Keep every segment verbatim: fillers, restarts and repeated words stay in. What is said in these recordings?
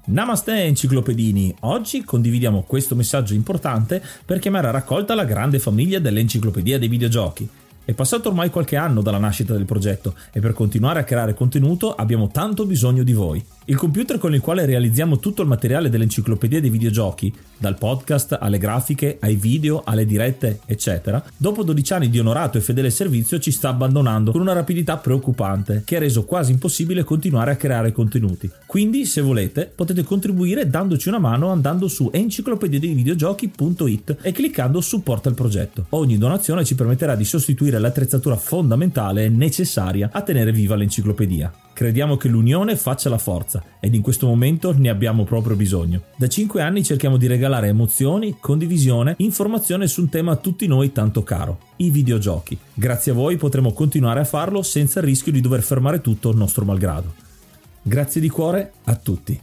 Namaste enciclopedini, oggi condividiamo questo messaggio importante per chiamare a raccolta la grande famiglia dell'Enciclopedia dei Videogiochi. È passato ormai qualche anno dalla nascita del progetto e per continuare a creare contenuto abbiamo tanto bisogno di voi. Il computer con il quale realizziamo tutto il materiale dell'Enciclopedia dei Videogiochi, dal podcast alle grafiche, ai video, alle dirette, eccetera, dopo dodici anni di onorato e fedele servizio ci sta abbandonando con una rapidità preoccupante che ha reso quasi impossibile continuare a creare contenuti. Quindi, se volete, potete contribuire dandoci una mano andando su enciclopedia dei videogiochi punto it e cliccando supporta il progetto. Ogni donazione ci permetterà di sostituire l'attrezzatura fondamentale e necessaria a tenere viva l'enciclopedia. Crediamo che l'unione faccia la forza ed in questo momento ne abbiamo proprio bisogno. Da cinque anni cerchiamo di regalare emozioni, condivisione, informazione su un tema a tutti noi tanto caro, i videogiochi. Grazie a voi potremo continuare a farlo senza il rischio di dover fermare tutto nostro malgrado. Grazie di cuore a tutti.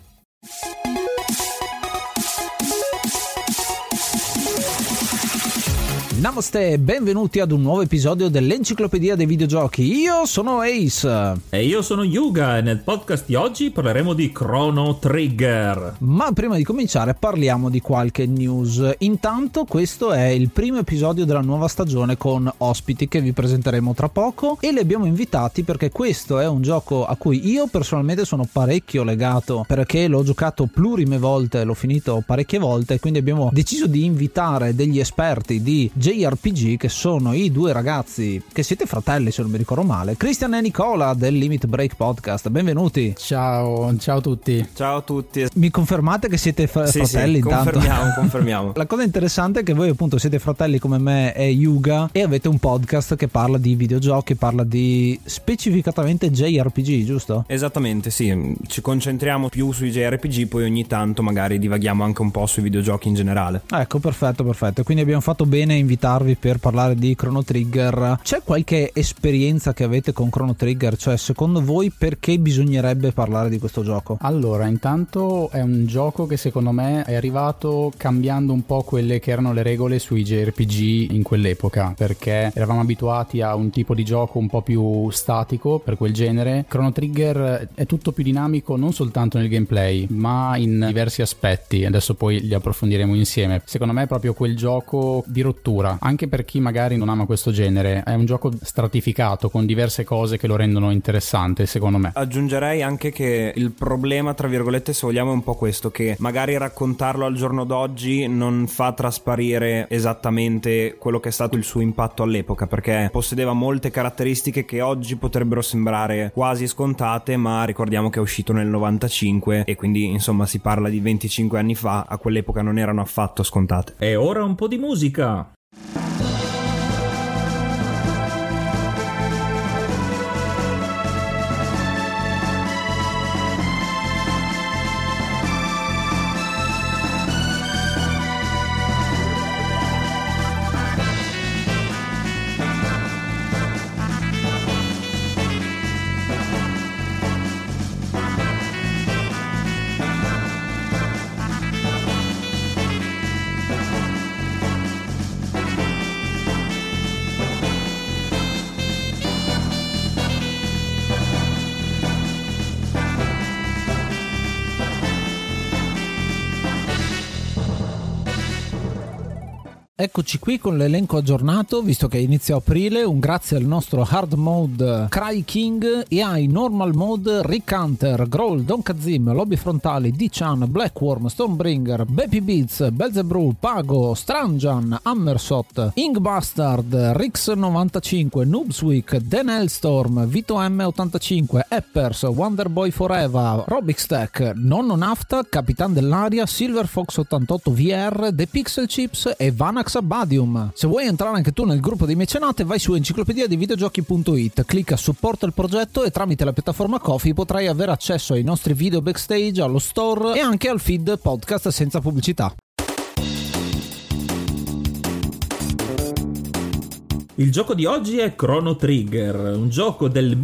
Namaste e benvenuti ad un nuovo episodio dell'Enciclopedia dei Videogiochi. Io sono Ace. E io sono Yuga e nel podcast di oggi parleremo di Chrono Trigger. Ma prima di cominciare parliamo di qualche news. Intanto questo è il primo episodio della nuova stagione con ospiti che vi presenteremo tra poco e li abbiamo invitati perché questo è un gioco a cui io personalmente sono parecchio legato, perché l'ho giocato plurime volte, l'ho finito parecchie volte, quindi abbiamo deciso di invitare degli esperti di J R P G che sono i due ragazzi che siete fratelli se non mi ricordo male, Cristian e Nicola del Limit Break Podcast. Benvenuti. Ciao, ciao a tutti. Ciao a tutti. Mi confermate che siete f- sì, fratelli? Sì, intanto? confermiamo, confermiamo. La cosa interessante è che voi appunto siete fratelli come me e Yuga e avete un podcast che parla di videogiochi, parla di specificatamente J R P G, giusto? Esattamente, sì. Ci concentriamo più sui J R P G, poi ogni tanto magari divaghiamo anche un po' sui videogiochi in generale. Ecco, perfetto, perfetto. Quindi abbiamo fatto bene a invitarvi per parlare di Chrono Trigger. C'è qualche esperienza che avete con Chrono Trigger? Cioè, secondo voi perché bisognerebbe parlare di questo gioco? Allora, intanto è un gioco che secondo me è arrivato cambiando un po' quelle che erano le regole sui J R P G in quell'epoca, perché eravamo abituati a un tipo di gioco un po' più statico per quel genere. Chrono Trigger è tutto più dinamico non soltanto nel gameplay, ma in diversi aspetti. Adesso poi li approfondiremo insieme. Secondo me è proprio quel gioco di rottura, anche per chi magari non ama questo genere. È un gioco stratificato con diverse cose che lo rendono interessante, secondo me. Aggiungerei anche che il problema, tra virgolette, se vogliamo, è un po' questo, che magari raccontarlo al giorno d'oggi non fa trasparire esattamente quello che è stato il suo impatto all'epoca, perché possedeva molte caratteristiche che oggi potrebbero sembrare quasi scontate, ma ricordiamo che è uscito nel novantacinque e quindi insomma si parla di venticinque anni fa, a quell'epoca non erano affatto scontate. E ora un po' di musica. Eccoci qui con l'elenco aggiornato, visto che è inizio aprile. Un grazie al nostro hard mode Cry King e ai normal mode Rick Hunter, Growl, Don Kazim, Lobby Frontali, D-Chan, Blackworm, Stonebringer, Baby Beats, Belzebrew, Pago, Stranjan, Hammersot, Ingbastard, Rix novantacinque, Noobsweek, Dan Hellstorm, Vito M ottantacinque, Eppers, Wonderboy Forever, Robix Tech, Nonno Nafta, Capitan dell'Aria, Silver Fox ottantotto V R, The Pixel Chips e Vanax Abadium. Se vuoi entrare anche tu nel gruppo dei mecenate, vai su enciclopedia dei videogiochi punto it, clicca supporta il progetto e tramite la piattaforma Ko-fi potrai avere accesso ai nostri video backstage, allo store e anche al feed podcast senza pubblicità. Il gioco di oggi è Chrono Trigger, un gioco del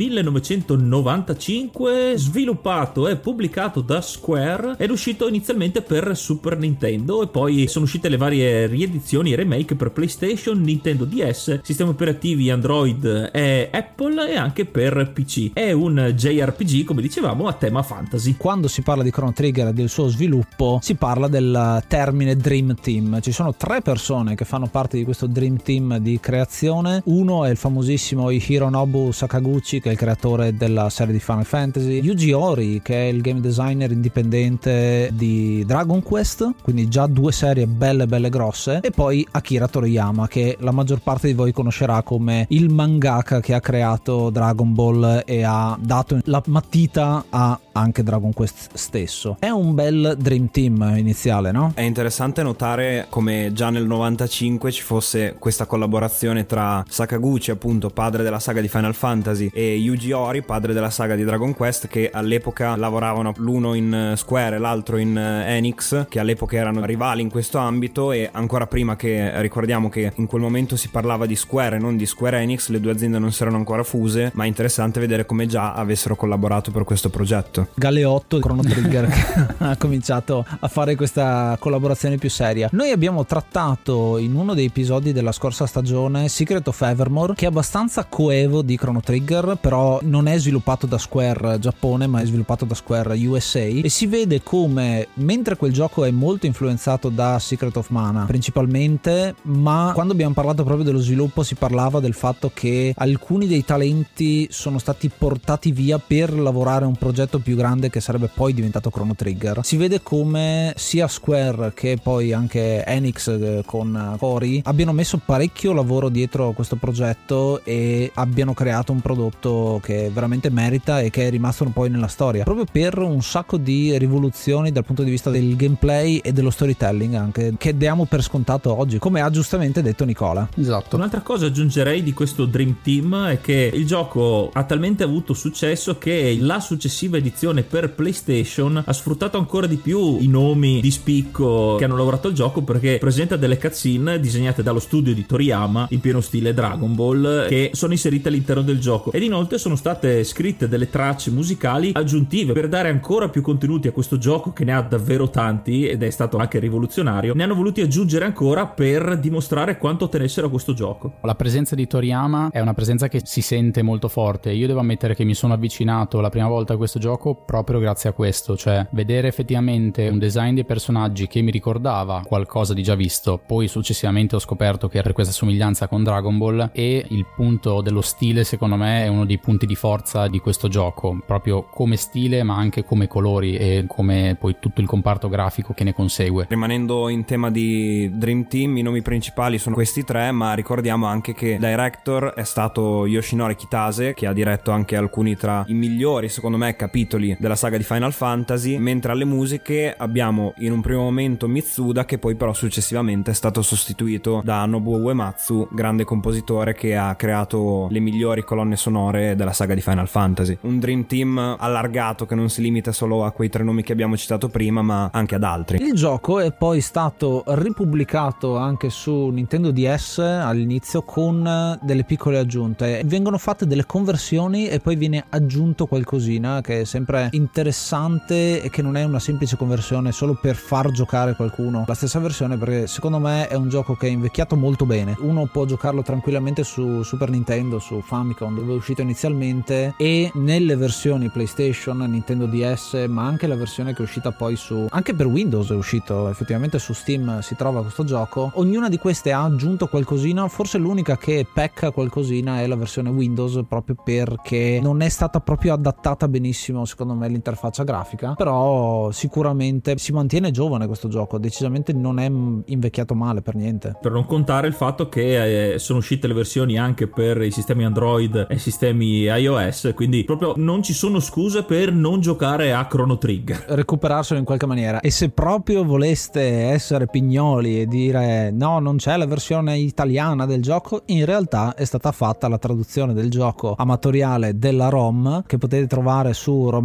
millenovecentonovantacinque sviluppato e pubblicato da Square ed uscito inizialmente per Super Nintendo e poi sono uscite le varie riedizioni e remake per PlayStation, Nintendo D S, sistemi operativi Android e Apple e anche per P C. È un J R P G, come dicevamo, a tema fantasy. Quando si parla di Chrono Trigger e del suo sviluppo si parla del termine Dream Team. Ci sono tre persone che fanno parte di questo Dream Team di creazione. Uno è il famosissimo Hironobu Sakaguchi, che è il creatore della serie di Final Fantasy, Yuji Horii, che è il game designer indipendente di Dragon Quest, quindi già due serie belle belle grosse, e poi Akira Toriyama, che la maggior parte di voi conoscerà come il mangaka che ha creato Dragon Ball e ha dato la matita a anche Dragon Quest stesso. È un bel Dream Team iniziale, no? È interessante notare come già nel novantacinque ci fosse questa collaborazione tra Sakaguchi, appunto padre della saga di Final Fantasy, e Yuji Horii, padre della saga di Dragon Quest, che all'epoca lavoravano l'uno in Square e l'altro in Enix, che all'epoca erano rivali in questo ambito. E ancora prima, che ricordiamo che in quel momento si parlava di Square e non di Square Enix, le due aziende non si erano ancora fuse, ma è interessante vedere come già avessero collaborato per questo progetto. Galeotto e Chrono Trigger che ha cominciato a fare questa collaborazione più seria. Noi abbiamo trattato in uno dei episodi della scorsa stagione Secret of Evermore, che è abbastanza coevo di Chrono Trigger, però non è sviluppato da Square Giappone ma è sviluppato da Square U S A, e si vede come mentre quel gioco è molto influenzato da Secret of Mana principalmente, ma quando abbiamo parlato proprio dello sviluppo si parlava del fatto che alcuni dei talenti sono stati portati via per lavorare a un progetto più grande che sarebbe poi diventato Chrono Trigger. Si vede come sia Square che poi anche Enix con Horii abbiano messo parecchio lavoro dietro questo progetto e abbiano creato un prodotto che veramente merita e che è rimasto poi nella storia, proprio per un sacco di rivoluzioni dal punto di vista del gameplay e dello storytelling anche, che diamo per scontato oggi, come ha giustamente detto Nicola. Esatto. Un'altra cosa aggiungerei di questo Dream Team è che il gioco ha talmente avuto successo che la successiva edizione per PlayStation ha sfruttato ancora di più i nomi di spicco che hanno lavorato al gioco, perché presenta delle cutscene disegnate dallo studio di Toriyama in pieno stile Dragon Ball che sono inserite all'interno del gioco, ed inoltre sono state scritte delle tracce musicali aggiuntive per dare ancora più contenuti a questo gioco che ne ha davvero tanti ed è stato anche rivoluzionario. Ne hanno voluti aggiungere ancora per dimostrare quanto tenessero a questo gioco. La presenza di Toriyama è una presenza che si sente molto forte. Io devo ammettere che mi sono avvicinato la prima volta a questo gioco proprio grazie a questo, cioè vedere effettivamente un design dei personaggi che mi ricordava qualcosa di già visto. Poi successivamente ho scoperto che era questa somiglianza con Dragon Ball, e il punto dello stile secondo me è uno dei punti di forza di questo gioco, proprio come stile ma anche come colori e come poi tutto il comparto grafico che ne consegue. Rimanendo in tema di Dream Team, i nomi principali sono questi tre, ma ricordiamo anche che director è stato Yoshinori Kitase, che ha diretto anche alcuni tra i migliori secondo me capitoli della saga di Final Fantasy, mentre alle musiche abbiamo in un primo momento Mitsuda, che poi però successivamente è stato sostituito da Nobuo Uematsu, grande compositore che ha creato le migliori colonne sonore della saga di Final Fantasy. Un Dream Team allargato che non si limita solo a quei tre nomi che abbiamo citato prima, ma anche ad altri. Il gioco è poi stato ripubblicato anche su Nintendo D S all'inizio con delle piccole aggiunte. Vengono fatte delle conversioni e poi viene aggiunto qualcosina che è sempre interessante e che non è una semplice conversione solo per far giocare qualcuno la stessa versione, perché secondo me è un gioco che è invecchiato molto bene. Uno può giocarlo tranquillamente su Super Nintendo, su Famicom dove è uscito inizialmente, e nelle versioni PlayStation, Nintendo D S, ma anche la versione che è uscita poi su anche per Windows è uscito effettivamente su Steam, si trova questo gioco. Ognuna di queste ha aggiunto qualcosina, forse l'unica che pecca qualcosina è la versione Windows, proprio perché non è stata proprio adattata benissimo secondo me l'interfaccia grafica, però sicuramente si mantiene giovane questo gioco, decisamente non è invecchiato male per niente. Per non contare il fatto che eh, sono uscite le versioni anche per i sistemi Android e i sistemi iOS, quindi proprio non ci sono scuse per non giocare a Chrono Trigger, recuperarselo in qualche maniera. E se proprio voleste essere pignoli e dire no, non c'è la versione italiana del gioco, in realtà è stata fatta la traduzione del gioco amatoriale della ROM che potete trovare su rom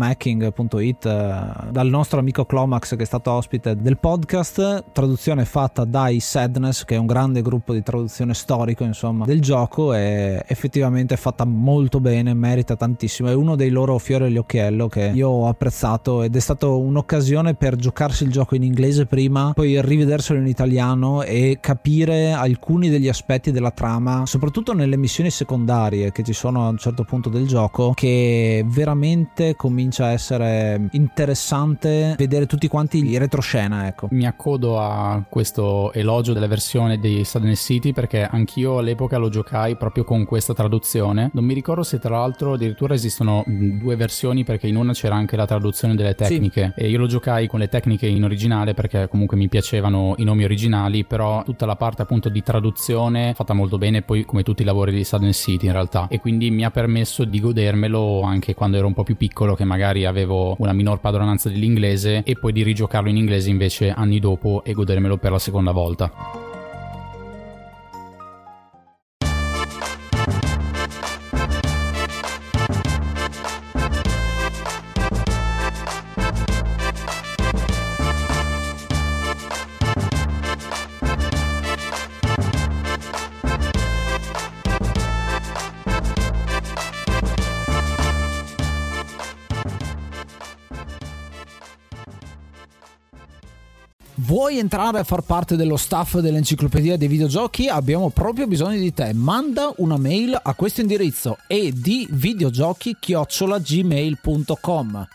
filmhacking punto it eh, dal nostro amico Clomax, che è stato ospite del podcast. Traduzione fatta dai Sadness, che è un grande gruppo di traduzione storico insomma del gioco, e effettivamente è fatta molto bene, merita tantissimo, è uno dei loro fiori all'occhiello che io ho apprezzato, ed è stata un'occasione per giocarsi il gioco in inglese prima, poi rivederselo in italiano e capire alcuni degli aspetti della trama, soprattutto nelle missioni secondarie che ci sono a un certo punto del gioco, che veramente comincia a essere interessante vedere tutti quanti i retroscena. Ecco, mi accodo a questo elogio della versione di Sadness City, perché anch'io all'epoca lo giocai proprio con questa traduzione. Non mi ricordo se tra l'altro addirittura esistono due versioni, perché in una c'era anche la traduzione delle tecniche, sì. E io lo giocai con le tecniche in originale perché comunque mi piacevano i nomi originali, però tutta la parte appunto di traduzione fatta molto bene, poi come tutti i lavori di Sadness City in realtà, e quindi mi ha permesso di godermelo anche quando ero un po' più piccolo, che magari avevo una minor padronanza dell'inglese, e poi di rigiocarlo in inglese invece anni dopo e godermelo per la seconda volta. Vuoi entrare a far parte dello staff dell'Enciclopedia dei Videogiochi? Abbiamo proprio bisogno di te. Manda una mail a questo indirizzo: edvideogiochi chiocciola gmail punto com.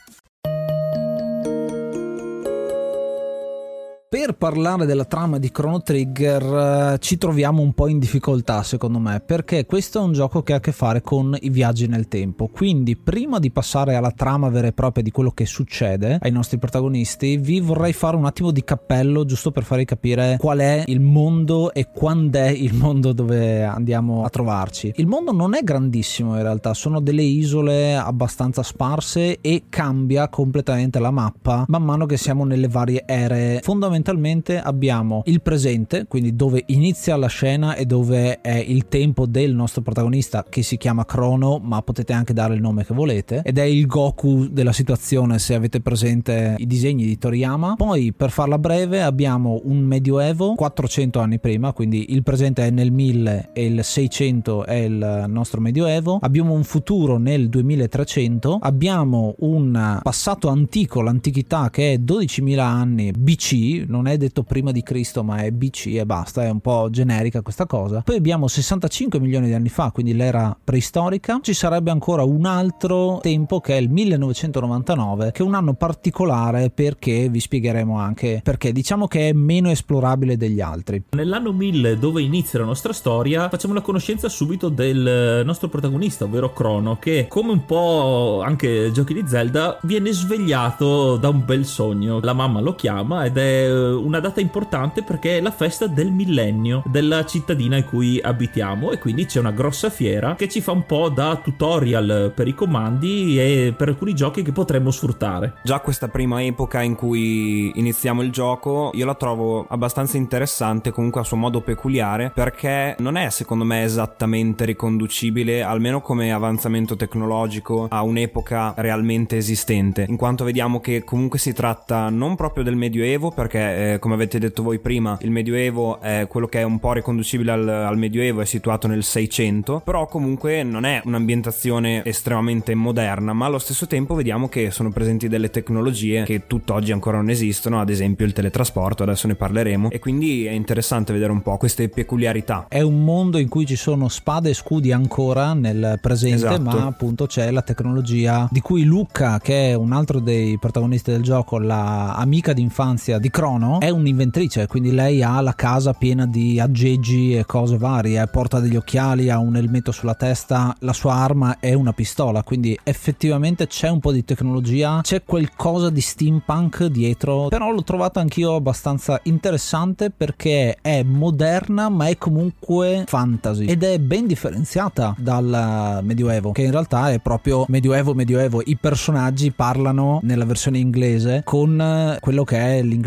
Per parlare della trama di Chrono Trigger ci troviamo un po' in difficoltà, secondo me, perché questo è un gioco che ha a che fare con i viaggi nel tempo. Quindi prima di passare alla trama vera e propria di quello che succede ai nostri protagonisti, vi vorrei fare un attimo di cappello, giusto per farvi capire qual è il mondo e quando è il mondo dove andiamo a trovarci. Il mondo non è grandissimo in realtà, sono delle isole abbastanza sparse e cambia completamente la mappa man mano che siamo nelle varie ere. Fondamentalmente abbiamo il presente, quindi dove inizia la scena e dove è il tempo del nostro protagonista, che si chiama Chrono, ma potete anche dare il nome che volete, ed è il Goku della situazione se avete presente i disegni di Toriyama. Poi, per farla breve, abbiamo un medioevo quattrocento anni prima, quindi il presente è nel mille e il seicento è il nostro medioevo. Abbiamo un futuro nel duemilatrecento, abbiamo un passato antico, l'antichità, che è dodicimila anni B C, non è detto prima di Cristo ma è B C e basta, è un po' generica questa cosa. Poi abbiamo sessantacinque milioni di anni fa, quindi l'era preistorica. Ci sarebbe ancora un altro tempo che è il millenovecentonovantanove, che è un anno particolare perché vi spiegheremo anche perché. Diciamo che è meno esplorabile degli altri. Nell'anno mille, dove inizia la nostra storia, facciamo la conoscenza subito del nostro protagonista, ovvero Chrono, che, come un po' anche giochi di Zelda, viene svegliato da un bel sogno. La mamma lo chiama ed è una data importante perché è la festa del millennio della cittadina in cui abitiamo, e quindi c'è una grossa fiera che ci fa un po' da tutorial per i comandi e per alcuni giochi che potremmo sfruttare. Già questa prima epoca in cui iniziamo il gioco io la trovo abbastanza interessante, comunque a suo modo peculiare, perché non è secondo me esattamente riconducibile, almeno come avanzamento tecnologico, a un'epoca realmente esistente, in quanto vediamo che comunque si tratta non proprio del medioevo, perché eh, come avete detto voi prima, il medioevo è quello che è un po' riconducibile al, al medioevo, è situato nel seicento, però comunque non è un'ambientazione estremamente moderna, ma allo stesso tempo vediamo che sono presenti delle tecnologie che tutt'oggi ancora non esistono, ad esempio il teletrasporto, adesso ne parleremo, e quindi è interessante vedere un po' queste peculiarità. È un mondo in cui ci sono spade e scudi ancora nel presente, esatto. Ma appunto c'è la tecnologia di cui Lucca, che è un altro dei protagonisti del gioco, la amica d'infanzia di Chrono, è un'inventrice, quindi lei ha la casa piena di aggeggi e cose varie, porta degli occhiali, ha un elmetto sulla testa, la sua arma è una pistola, quindi effettivamente c'è un po' di tecnologia, c'è qualcosa di steampunk dietro, però l'ho trovata anch'io abbastanza interessante perché è moderna ma è comunque fantasy ed è ben differenziata dal medioevo, che in realtà è proprio medioevo medioevo. I personaggi parlano nella versione inglese con quello che è l'inglese antico,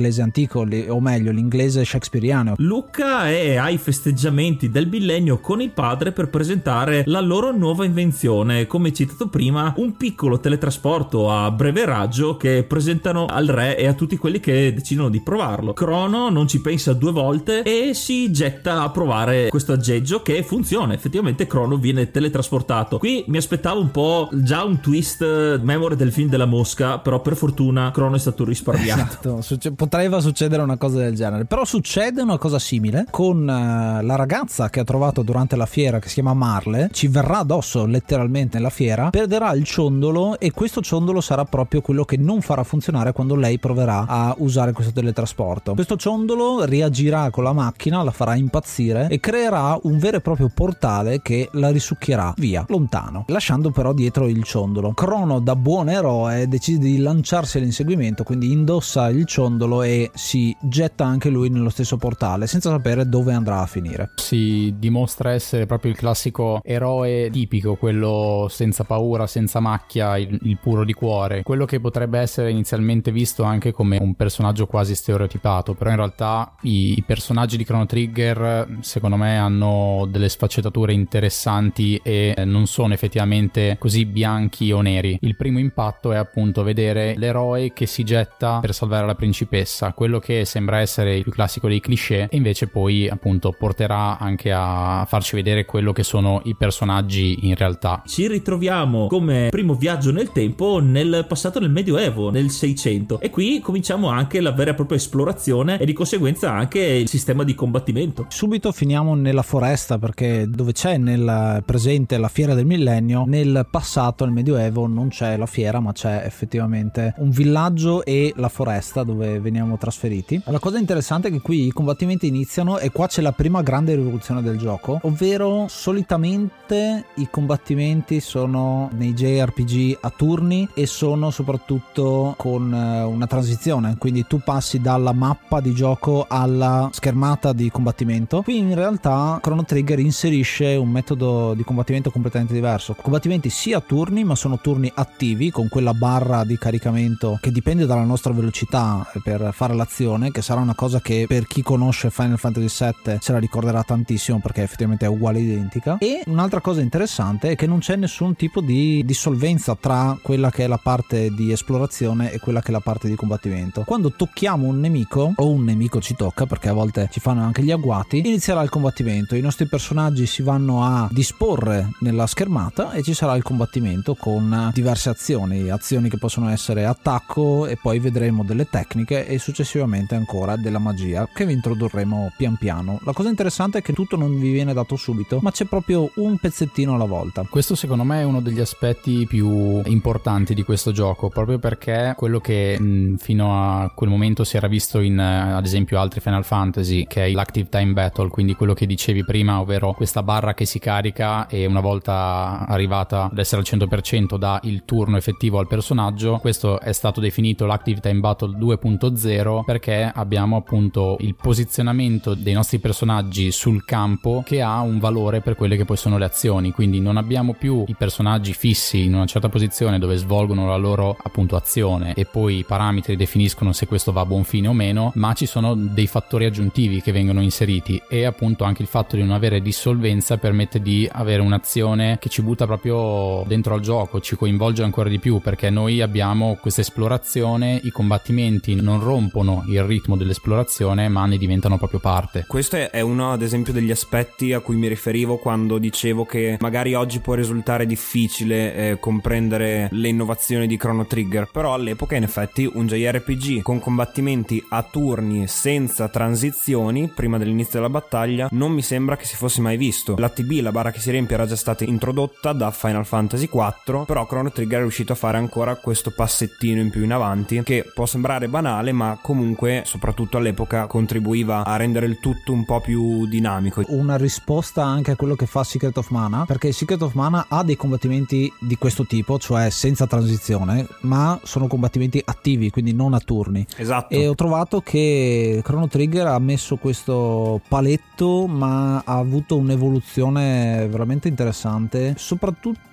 antico, o meglio l'inglese shakespeariano. Luca è ai festeggiamenti del millennio con il padre per presentare la loro nuova invenzione, come citato prima, un piccolo teletrasporto a breve raggio che presentano al re e a tutti quelli che decidono di provarlo. Crono non ci pensa due volte e si getta a provare questo aggeggio che funziona. Effettivamente Crono viene teletrasportato. Qui mi aspettavo un po' già un twist memoria del film della mosca, però per fortuna Crono è stato risparmiato. Esatto, Succe- poteva succedere una cosa del genere, però succede una cosa simile con uh, la ragazza che ha trovato durante la fiera, che si chiama Marle, ci verrà addosso letteralmente nella fiera, perderà il ciondolo e questo ciondolo sarà proprio quello che non farà funzionare quando lei proverà a usare questo teletrasporto. Questo ciondolo reagirà con la macchina, la farà impazzire e creerà un vero e proprio portale che la risucchierà via, lontano, lasciando però dietro il ciondolo. Crono, da buon eroe, decide di lanciarsi all'inseguimento, quindi indossa il ciondolo e si getta anche lui nello stesso portale senza sapere dove andrà a finire. Si dimostra essere proprio il classico eroe tipico, quello senza paura, senza macchia, il, il puro di cuore, quello che potrebbe essere inizialmente visto anche come un personaggio quasi stereotipato, però in realtà i, i personaggi di Chrono Trigger secondo me hanno delle sfaccettature interessanti e non sono effettivamente così bianchi o neri. Il primo impatto è appunto vedere l'eroe che si getta per salvare la principessa, quello che sembra essere il più classico dei cliché, e invece poi appunto porterà anche a farci vedere quello che sono i personaggi in realtà. Ci ritroviamo come primo viaggio nel tempo nel passato del Medioevo, nel seicento, e qui cominciamo anche la vera e propria esplorazione e di conseguenza anche il sistema di combattimento. Subito finiamo nella foresta, perché dove c'è nel presente la fiera del millennio, nel passato, nel Medioevo, non c'è la fiera ma c'è effettivamente un villaggio e la foresta dove veniamo trasferiti. La cosa interessante è che qui i combattimenti iniziano e qua c'è la prima grande rivoluzione del gioco, ovvero solitamente i combattimenti sono nei J R P G a turni e sono soprattutto con una transizione, quindi tu passi dalla mappa di gioco alla schermata di combattimento. Qui in realtà Chrono Trigger inserisce un metodo di combattimento completamente diverso, combattimenti sia a turni ma sono turni attivi con quella barra di caricamento che dipende dalla nostra velocità per fare l'azione, che sarà una cosa che per chi conosce Final Fantasy sette se la ricorderà tantissimo perché effettivamente è uguale, identica. E un'altra cosa interessante è che non c'è nessun tipo di dissolvenza tra quella che è la parte di esplorazione e quella che è la parte di combattimento. Quando tocchiamo un nemico o un nemico ci tocca, perché a volte ci fanno anche gli agguati, inizierà il combattimento, i nostri personaggi si vanno a disporre nella schermata e ci sarà il combattimento con diverse azioni, azioni che possono essere attacco e poi vedremo delle tecniche e successivamente ancora della magia che vi introdurremo pian piano. La cosa interessante è che tutto non vi viene dato subito, ma c'è proprio un pezzettino alla volta. Questo secondo me è uno degli aspetti più importanti di questo gioco, proprio perché quello che mh, fino a quel momento si era visto in uh, ad esempio altri Final Fantasy, che è l'Active Time Battle, quindi quello che dicevi prima, ovvero questa barra che si carica e una volta arrivata ad essere al cento per cento dà il turno effettivo al personaggio. Questo è stato definito l'Active Time Battle due punto zero perché abbiamo appunto il posizionamento dei nostri personaggi sul campo che ha un valore per quelle che poi sono le azioni, quindi non abbiamo più i personaggi fissi in una certa posizione dove svolgono la loro appunto azione e poi i parametri definiscono se questo va a buon fine o meno, ma ci sono dei fattori aggiuntivi che vengono inseriti e appunto anche il fatto di non avere dissolvenza permette di avere un'azione che ci butta proprio dentro al gioco, ci coinvolge ancora di più perché noi abbiamo questa esplorazione, i combattimenti non rompono il ritmo dell'esplorazione ma ne diventano proprio parte. Questo è uno ad esempio degli aspetti a cui mi riferivo quando dicevo che magari oggi può risultare difficile eh, comprendere le innovazioni di Chrono Trigger, però all'epoca in effetti un J R P G con combattimenti a turni senza transizioni prima dell'inizio della battaglia non mi sembra che si fosse mai visto. L'A T B, la barra che si riempie, era già stata introdotta da Final Fantasy quattro, però Chrono Trigger è riuscito a fare ancora questo passettino in più in avanti che può sembrare banale ma comunque soprattutto all'epoca contribuiva a rendere il tutto un po' più dinamico. Una risposta anche a quello che fa Secret of Mana, perché Secret of Mana ha dei combattimenti di questo tipo, cioè senza transizione, ma sono combattimenti attivi, quindi non a turni. Esatto. E ho trovato che Chrono Trigger ha messo questo paletto ma ha avuto un'evoluzione veramente interessante, soprattutto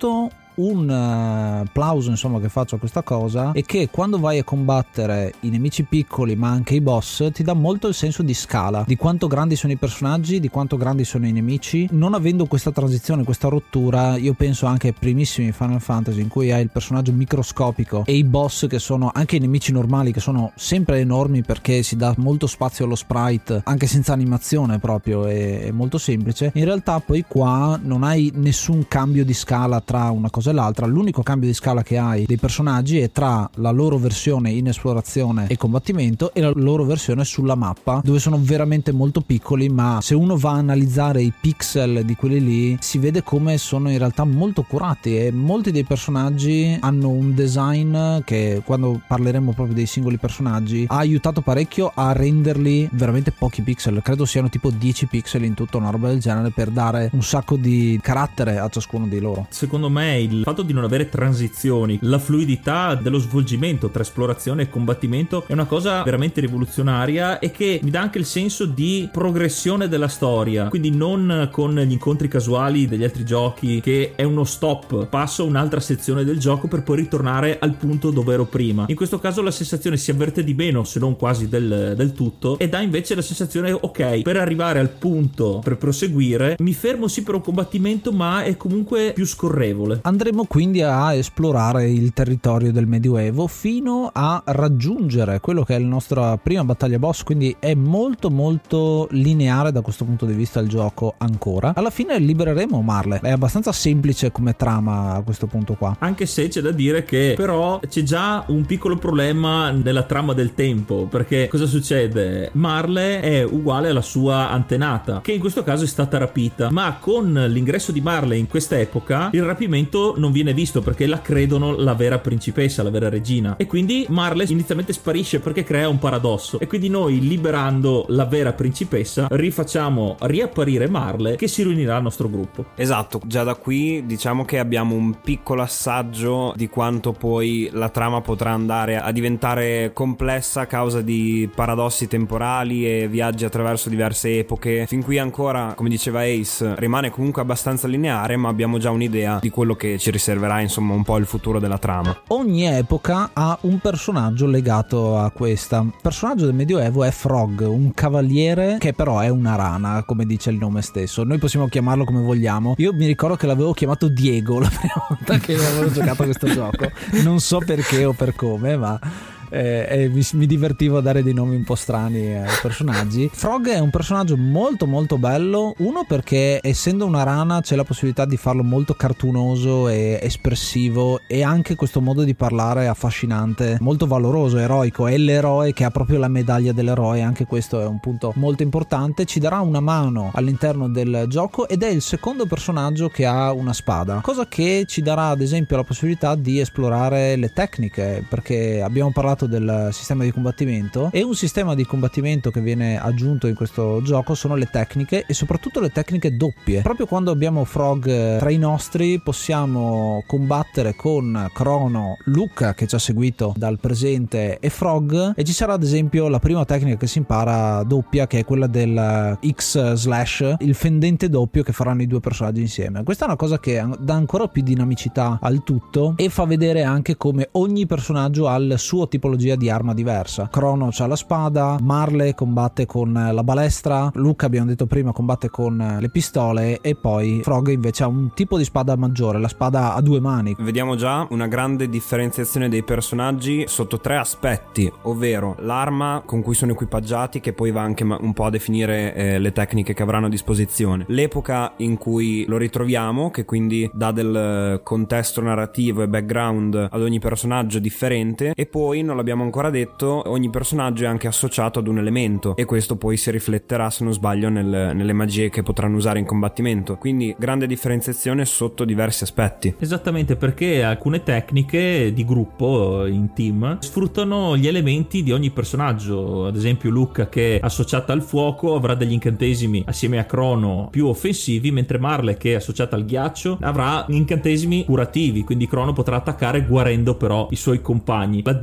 un uh, plauso insomma che faccio a questa cosa è che quando vai a combattere i nemici piccoli ma anche i boss ti dà molto il senso di scala, di quanto grandi sono i personaggi, di quanto grandi sono i nemici. Non avendo questa transizione, questa rottura, io penso anche ai primissimi Final Fantasy in cui hai il personaggio microscopico e i boss che sono anche i nemici normali che sono sempre enormi perché si dà molto spazio allo sprite anche senza animazione, proprio è, è molto semplice. In realtà poi qua non hai nessun cambio di scala tra una cosa e l'altra, l'unico cambio di scala che hai dei personaggi è tra la loro versione in esplorazione e combattimento e la loro versione sulla mappa, dove sono veramente molto piccoli, ma se uno va a analizzare i pixel di quelli lì si vede come sono in realtà molto curati e molti dei personaggi hanno un design che, quando parleremo proprio dei singoli personaggi, ha aiutato parecchio a renderli veramente pochi pixel. Credo siano tipo dieci pixel in tutto, una roba del genere, per dare un sacco di carattere a ciascuno di loro. Secondo me il fatto di non avere transizioni, la fluidità dello svolgimento tra esplorazione e combattimento è una cosa veramente rivoluzionaria e che mi dà anche il senso di progressione della storia, quindi non con gli incontri casuali degli altri giochi che è uno stop, passo a un'altra sezione del gioco per poi ritornare al punto dove ero prima. In questo caso la sensazione si avverte di meno, se non quasi del, del tutto, e dà invece la sensazione ok, per arrivare al punto per proseguire mi fermo sì per un combattimento ma è comunque più scorrevole. Andremo quindi a esplorare il territorio del Medioevo fino a raggiungere quello che è la nostra prima battaglia boss, quindi è molto molto lineare da questo punto di vista il gioco ancora. Alla fine libereremo Marle, è abbastanza semplice come trama a questo punto qua, anche se c'è da dire che però c'è già un piccolo problema nella trama del tempo, perché cosa succede? Marle è uguale alla sua antenata, che in questo caso è stata rapita, ma con l'ingresso di Marle in questa epoca il rapimento non viene visto perché la credono la vera principessa, la vera regina, e quindi Marle inizialmente sparisce perché crea un paradosso, e quindi noi, liberando la vera principessa, rifacciamo riapparire Marle che si riunirà al nostro gruppo. Esatto, già da qui diciamo che abbiamo un piccolo assaggio di quanto poi la trama potrà andare a diventare complessa a causa di paradossi temporali e viaggi attraverso diverse epoche. Fin qui ancora, come diceva Ace, rimane comunque abbastanza lineare, ma abbiamo già un'idea di quello che ci riserverà, insomma, un po' il futuro della trama. Ogni epoca ha un personaggio legato a questa. Il personaggio del Medioevo è Frog, un cavaliere che però è una rana, come dice il nome stesso. Noi possiamo chiamarlo come vogliamo. Io mi ricordo che l'avevo chiamato Diego la prima volta che avevo giocato a questo gioco, non so perché o per come, ma Eh, eh, mi, mi divertivo a dare dei nomi un po' strani ai personaggi. Frog è un personaggio molto molto bello, uno perché essendo una rana c'è la possibilità di farlo molto cartunoso e espressivo, e anche questo modo di parlare affascinante, molto valoroso, eroico, è l'eroe che ha proprio la medaglia dell'eroe, anche questo è un punto molto importante. Ci darà una mano all'interno del gioco ed è il secondo personaggio che ha una spada, cosa che ci darà ad esempio la possibilità di esplorare le tecniche, perché abbiamo parlato del sistema di combattimento, e un sistema di combattimento che viene aggiunto in questo gioco sono le tecniche, e soprattutto le tecniche doppie. Proprio quando abbiamo Frog tra i nostri possiamo combattere con Crono, Lucca che ci ha seguito dal presente e Frog, e ci sarà ad esempio la prima tecnica che si impara doppia, che è quella del X slash, il fendente doppio che faranno i due personaggi insieme. Questa è una cosa che dà ancora più dinamicità al tutto e fa vedere anche come ogni personaggio ha il suo tipo di arma diversa. Crono c'ha la spada, Marle combatte con la balestra, Lucca abbiamo detto prima combatte con le pistole, e poi Frog invece ha un tipo di spada maggiore, la spada a due mani. Vediamo già una grande differenziazione dei personaggi sotto tre aspetti, ovvero l'arma con cui sono equipaggiati, che poi va anche un po' a definire eh, le tecniche che avranno a disposizione, l'epoca in cui lo ritroviamo, che quindi dà del contesto narrativo e background ad ogni personaggio differente, e poi non l'abbiamo ancora detto, ogni personaggio è anche associato ad un elemento, e questo poi si rifletterà, se non sbaglio, nel, nelle magie che potranno usare in combattimento. Quindi grande differenziazione sotto diversi aspetti. Esattamente, perché alcune tecniche di gruppo in team sfruttano gli elementi di ogni personaggio. Ad esempio Lucca, che è associata al fuoco, avrà degli incantesimi assieme a Crono più offensivi, mentre Marle, che è associata al ghiaccio, avrà incantesimi curativi, quindi Crono potrà attaccare guarendo però i suoi compagni. La differenziazione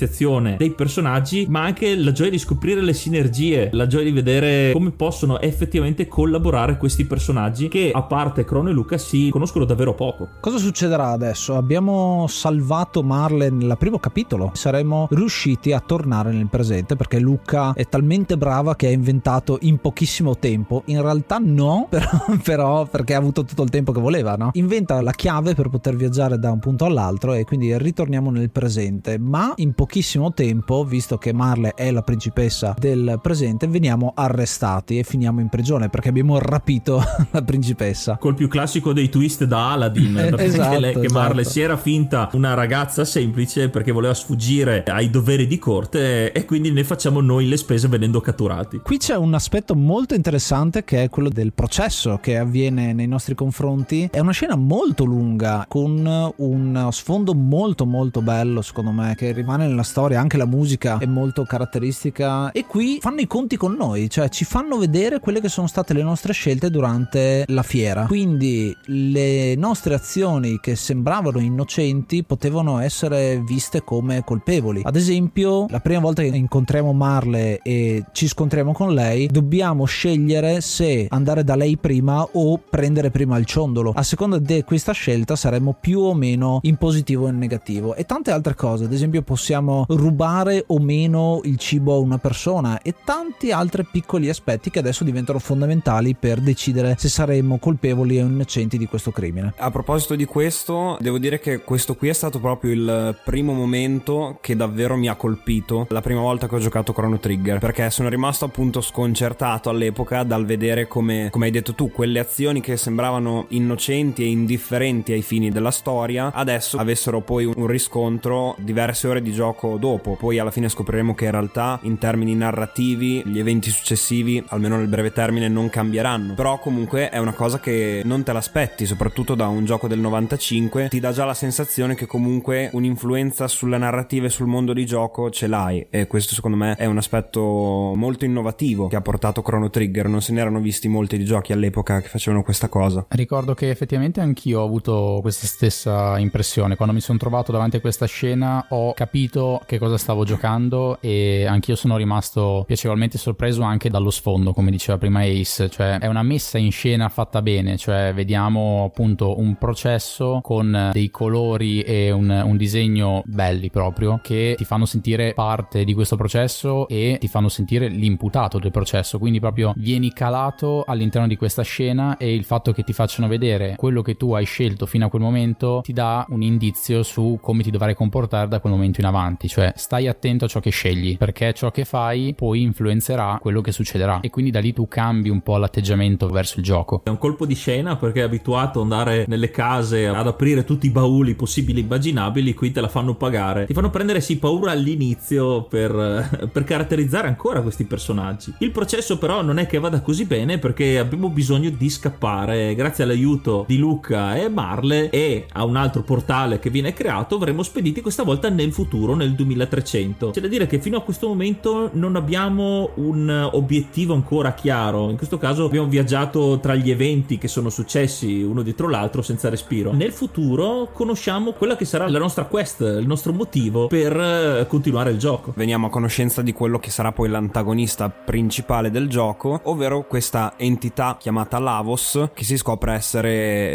differenziazione dei personaggi, ma anche la gioia di scoprire le sinergie, la gioia di vedere come possono effettivamente collaborare questi personaggi che, a parte Crono e Luca, si conoscono davvero poco. Cosa succederà adesso? Abbiamo salvato Marle nel primo capitolo, saremo riusciti a tornare nel presente perché Luca è talmente brava che ha inventato in pochissimo tempo. In realtà no, però, però perché ha avuto tutto il tempo che voleva, no? Inventa la chiave per poter viaggiare da un punto all'altro e quindi ritorniamo nel presente, ma in pochissimo tempo, visto che Marle è la principessa del presente, veniamo arrestati e finiamo in prigione perché abbiamo rapito la principessa. Col più classico dei twist da Aladdin, eh, perché esatto, lei, che esatto. Marle si era finta una ragazza semplice perché voleva sfuggire ai doveri di corte e quindi ne facciamo noi le spese venendo catturati. Qui c'è un aspetto molto interessante che è quello del processo che avviene nei nostri confronti. È una scena molto lunga con un sfondo molto molto bello, secondo me, che rimane nella storia. Anche la musica è molto caratteristica e qui fanno i conti con noi, cioè ci fanno vedere quelle che sono state le nostre scelte durante la fiera. Quindi le nostre azioni che sembravano innocenti potevano essere viste come colpevoli. Ad esempio, la prima volta che incontriamo Marle e ci scontriamo con lei, dobbiamo scegliere se andare da lei prima o prendere prima il ciondolo. A seconda di questa scelta saremmo più o meno in positivo o in negativo, e tante altre cose. Ad esempio, possiamo rubare o meno il cibo a una persona e tanti altri piccoli aspetti che adesso diventano fondamentali per decidere se saremmo colpevoli o innocenti di questo crimine. A proposito di questo, devo dire che questo qui è stato proprio il primo momento che davvero mi ha colpito la prima volta che ho giocato Chrono Trigger, perché sono rimasto appunto sconcertato all'epoca dal vedere come, come hai detto tu, quelle azioni che sembravano innocenti e indifferenti ai fini della storia adesso avessero poi un riscontro diverse ore di gioco dopo. Poi alla fine scopriremo che in realtà in termini narrativi gli eventi successivi, almeno nel breve termine, non cambieranno, però comunque è una cosa che non te l'aspetti, soprattutto da un gioco del novantacinque. Ti dà già la sensazione che comunque un'influenza sulla narrativa e sul mondo di gioco ce l'hai, e questo secondo me è un aspetto molto innovativo che ha portato Chrono Trigger. Non se ne erano visti molti di giochi all'epoca che facevano questa cosa. Ricordo che effettivamente anch'io ho avuto questa stessa impressione. Quando mi sono trovato davanti a questa scena ho capito che cosa stavo giocando e anch'io sono rimasto piacevolmente sorpreso anche dallo sfondo, come diceva prima Ace. Cioè è una messa in scena fatta bene, cioè vediamo appunto un processo con dei colori e un, un disegno belli proprio, che ti fanno sentire parte di questo processo e ti fanno sentire l'imputato del processo, quindi proprio vieni calato all'interno di questa scena, e il fatto che ti facciano vedere quello che tu hai scelto fino a quel momento ti dà un indizio su come ti dovrai comportare da quel momento in avanti. Cioè stai attento a ciò che scegli, perché ciò che fai poi influenzerà quello che succederà, e quindi da lì tu cambi un po' l'atteggiamento verso il gioco. È un colpo di scena perché è abituato ad andare nelle case ad aprire tutti i bauli possibili e immaginabili, qui te la fanno pagare, ti fanno prendere sì paura all'inizio per, per caratterizzare ancora questi personaggi. Il processo però non è che vada così bene, perché abbiamo bisogno di scappare. Grazie all'aiuto di Luca e Marle e a un altro portale che viene creato, verremo spediti questa volta nel futuro, nel duemilatrecento. C'è da dire che fino a questo momento non abbiamo un obiettivo ancora chiaro. In questo caso abbiamo viaggiato tra gli eventi che sono successi uno dietro l'altro senza respiro. Nel futuro conosciamo quella che sarà la nostra quest, il nostro motivo per continuare il gioco. Veniamo a conoscenza di quello che sarà poi l'antagonista principale del gioco, ovvero questa entità chiamata Lavos, che si scopre essere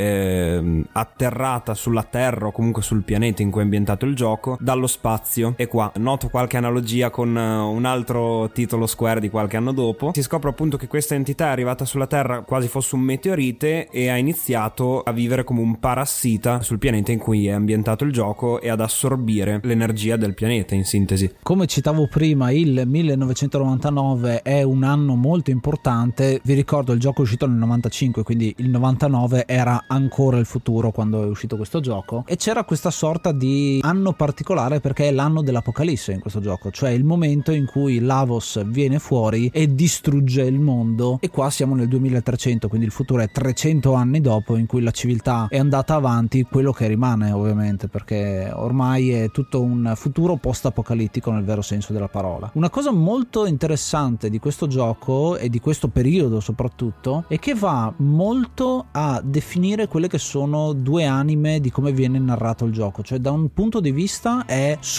eh, atterrata sulla Terra o comunque sul pianeta in cui è ambientato il gioco dallo spazio. E qua noto qualche analogia con uh, un altro titolo Square di qualche anno dopo. Si scopre appunto che questa entità è arrivata sulla Terra quasi fosse un meteorite e ha iniziato a vivere come un parassita sul pianeta in cui è ambientato il gioco e ad assorbire l'energia del pianeta, in sintesi. Come citavo prima, il millenovecentonovantanove è un anno molto importante. Vi ricordo, il gioco è uscito nel novantacinque, quindi il novantanove era ancora il futuro quando è uscito questo gioco, e c'era questa sorta di anno particolare perché è l'anno dell'apocalisse in questo gioco, cioè il momento in cui Lavos viene fuori e distrugge il mondo. E qua siamo nel duemilatrecento, quindi il futuro è trecento anni dopo, in cui la civiltà è andata avanti, quello che rimane ovviamente, perché ormai è tutto un futuro post-apocalittico nel vero senso della parola. Una cosa molto interessante di questo gioco e di questo periodo soprattutto è che va molto a definire quelle che sono due anime di come viene narrato il gioco. Cioè da un punto di vista è super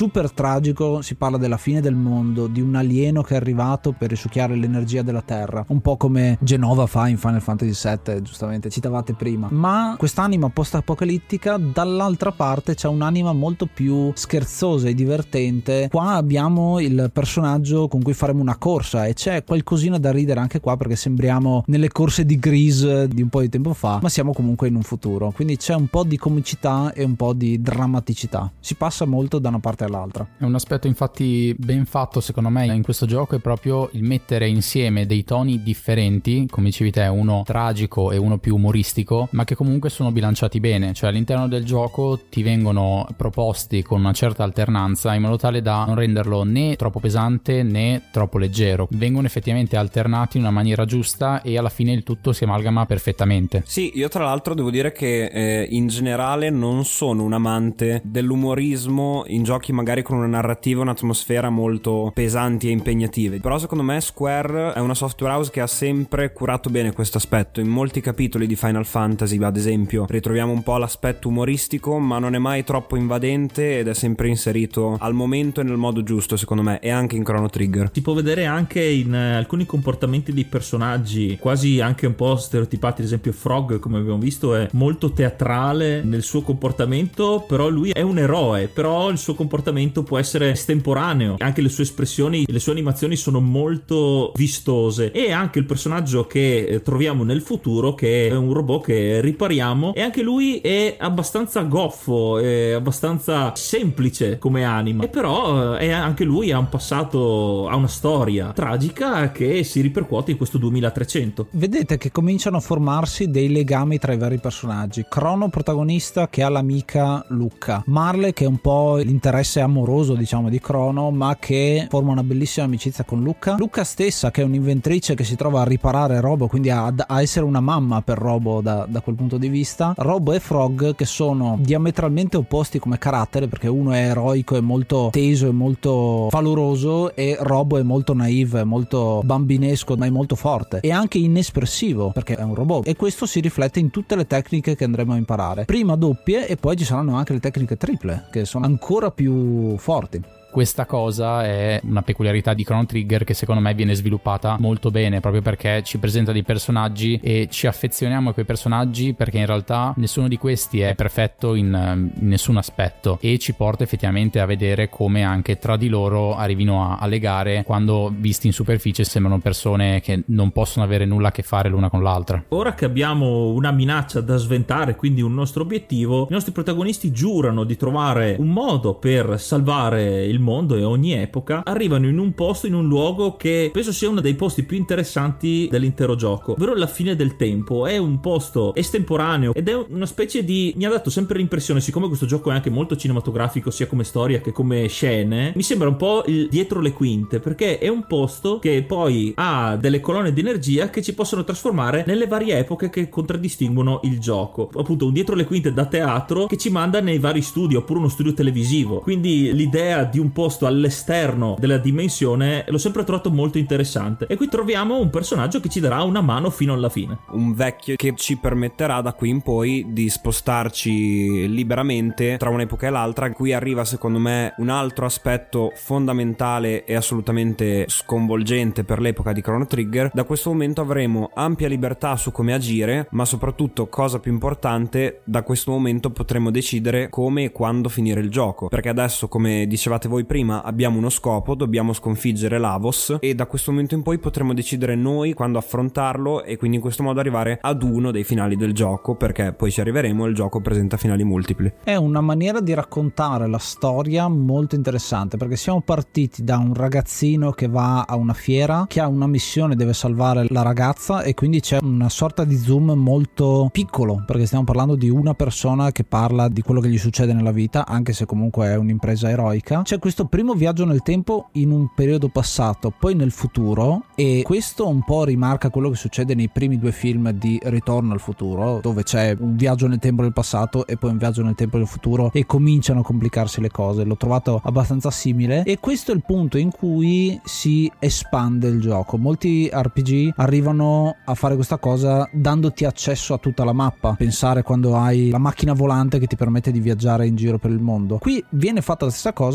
super tragico, si parla della fine del mondo, di un alieno che è arrivato per risucchiare l'energia della Terra, un po' come Genova fa in Final Fantasy sette, giustamente citavate prima. Ma quest'anima post-apocalittica, dall'altra parte c'è un'anima molto più scherzosa e divertente. Qua abbiamo il personaggio con cui faremo una corsa e c'è qualcosina da ridere anche qua, perché sembriamo nelle corse di Grease di un po' di tempo fa, ma siamo comunque in un futuro, quindi c'è un po' di comicità e un po' di drammaticità, si passa molto da una parte all'altra. È un aspetto infatti ben fatto secondo me in questo gioco, è proprio il mettere insieme dei toni differenti, come dicevi te, uno tragico e uno più umoristico, ma che comunque sono bilanciati bene, cioè all'interno del gioco ti vengono proposti con una certa alternanza in modo tale da non renderlo né troppo pesante né troppo leggero, vengono effettivamente alternati in una maniera giusta e alla fine il tutto si amalgama perfettamente. Sì, io tra l'altro devo dire che eh, in generale non sono un amante dell'umorismo in giochi magari con una narrativa e un'atmosfera molto pesanti e impegnative, però secondo me Square è una software house che ha sempre curato bene questo aspetto. In molti capitoli di Final Fantasy, ad esempio, ritroviamo un po' l'aspetto umoristico, ma non è mai troppo invadente ed è sempre inserito al momento e nel modo giusto, secondo me, e anche in Chrono Trigger. Si può vedere anche in eh, alcuni comportamenti dei personaggi, quasi anche un po' stereotipati. Ad esempio Frog, come abbiamo visto, è molto teatrale nel suo comportamento, però lui è un eroe, però il suo comportamento può essere estemporaneo, anche le sue espressioni, le sue animazioni sono molto vistose. E anche il personaggio che eh, troviamo nel futuro, che è un robot che ripariamo, e anche lui è abbastanza goffo, è abbastanza semplice come anima, e però eh, è anche lui ha un passato, ha una storia tragica che si ripercuote in questo duemilatrecento. Vedete che cominciano a formarsi dei legami tra i vari personaggi. Crono protagonista che ha l'amica Lucca, Marle che è un po' l'interesse amoroso diciamo di Crono, ma che forma una bellissima amicizia con Lucca. Lucca stessa che è un'inventrice che si trova a riparare Robo, quindi a, a essere una mamma per Robo da, da quel punto di vista. Robo e Frog che sono diametralmente opposti come carattere, perché uno è eroico e molto teso e molto valoroso e Robo è molto naive, molto bambinesco ma è molto forte e anche inespressivo perché è un robot, e questo si riflette in tutte le tecniche che andremo a imparare, prima doppie e poi ci saranno anche le tecniche triple che sono ancora più forti. Questa cosa è una peculiarità di Chrono Trigger che secondo me viene sviluppata molto bene, proprio perché ci presenta dei personaggi e ci affezioniamo a quei personaggi, perché in realtà nessuno di questi è perfetto in, in nessun aspetto, e ci porta effettivamente a vedere come anche tra di loro arrivino a, a legare, quando visti in superficie sembrano persone che non possono avere nulla a che fare l'una con l'altra. Ora che abbiamo una minaccia da sventare, quindi un nostro obiettivo, i nostri protagonisti giurano di trovare un modo per salvare il mondo e ogni epoca. Arrivano in un posto, in un luogo che penso sia uno dei posti più interessanti dell'intero gioco, ovvero la fine del tempo. È un posto estemporaneo ed è una specie di, mi ha dato sempre l'impressione, siccome questo gioco è anche molto cinematografico sia come storia che come scene, mi sembra un po' il dietro le quinte, perché è un posto che poi ha delle colonne di energia che ci possono trasformare nelle varie epoche che contraddistinguono il gioco, appunto un dietro le quinte da teatro che ci manda nei vari studi, oppure uno studio televisivo. Quindi l'idea di un posto all'esterno della dimensione l'ho sempre trovato molto interessante, e qui troviamo un personaggio che ci darà una mano fino alla fine, un vecchio che ci permetterà da qui in poi di spostarci liberamente tra un'epoca e l'altra. Qui arriva secondo me un altro aspetto fondamentale e assolutamente sconvolgente per l'epoca di Chrono Trigger. Da questo momento avremo ampia libertà su come agire, ma soprattutto, cosa più importante, da questo momento potremo decidere come e quando finire il gioco, perché adesso, come dicevate voi prima, abbiamo uno scopo, dobbiamo sconfiggere Lavos, e da questo momento in poi potremo decidere noi quando affrontarlo, e quindi in questo modo arrivare ad uno dei finali del gioco, perché poi ci arriveremo e il gioco presenta finali multipli. È una maniera di raccontare la storia molto interessante, perché siamo partiti da un ragazzino che va a una fiera, che ha una missione, deve salvare la ragazza, e quindi c'è una sorta di zoom molto piccolo, perché stiamo parlando di una persona che parla di quello che gli succede nella vita, anche se comunque è un'impresa eroica. C'è questo primo viaggio nel tempo in un periodo passato, poi nel futuro, e questo un po' rimarca quello che succede nei primi due film di Ritorno al futuro, dove c'è un viaggio nel tempo del passato e poi un viaggio nel tempo del futuro e cominciano a complicarsi le cose. L'ho trovato abbastanza simile, e questo è il punto in cui si espande il gioco. Molti R P G arrivano a fare questa cosa dandoti accesso a tutta la mappa. Pensare quando hai la macchina volante che ti permette di viaggiare in giro per il mondo. Qui viene fatta la stessa cosa, ma dal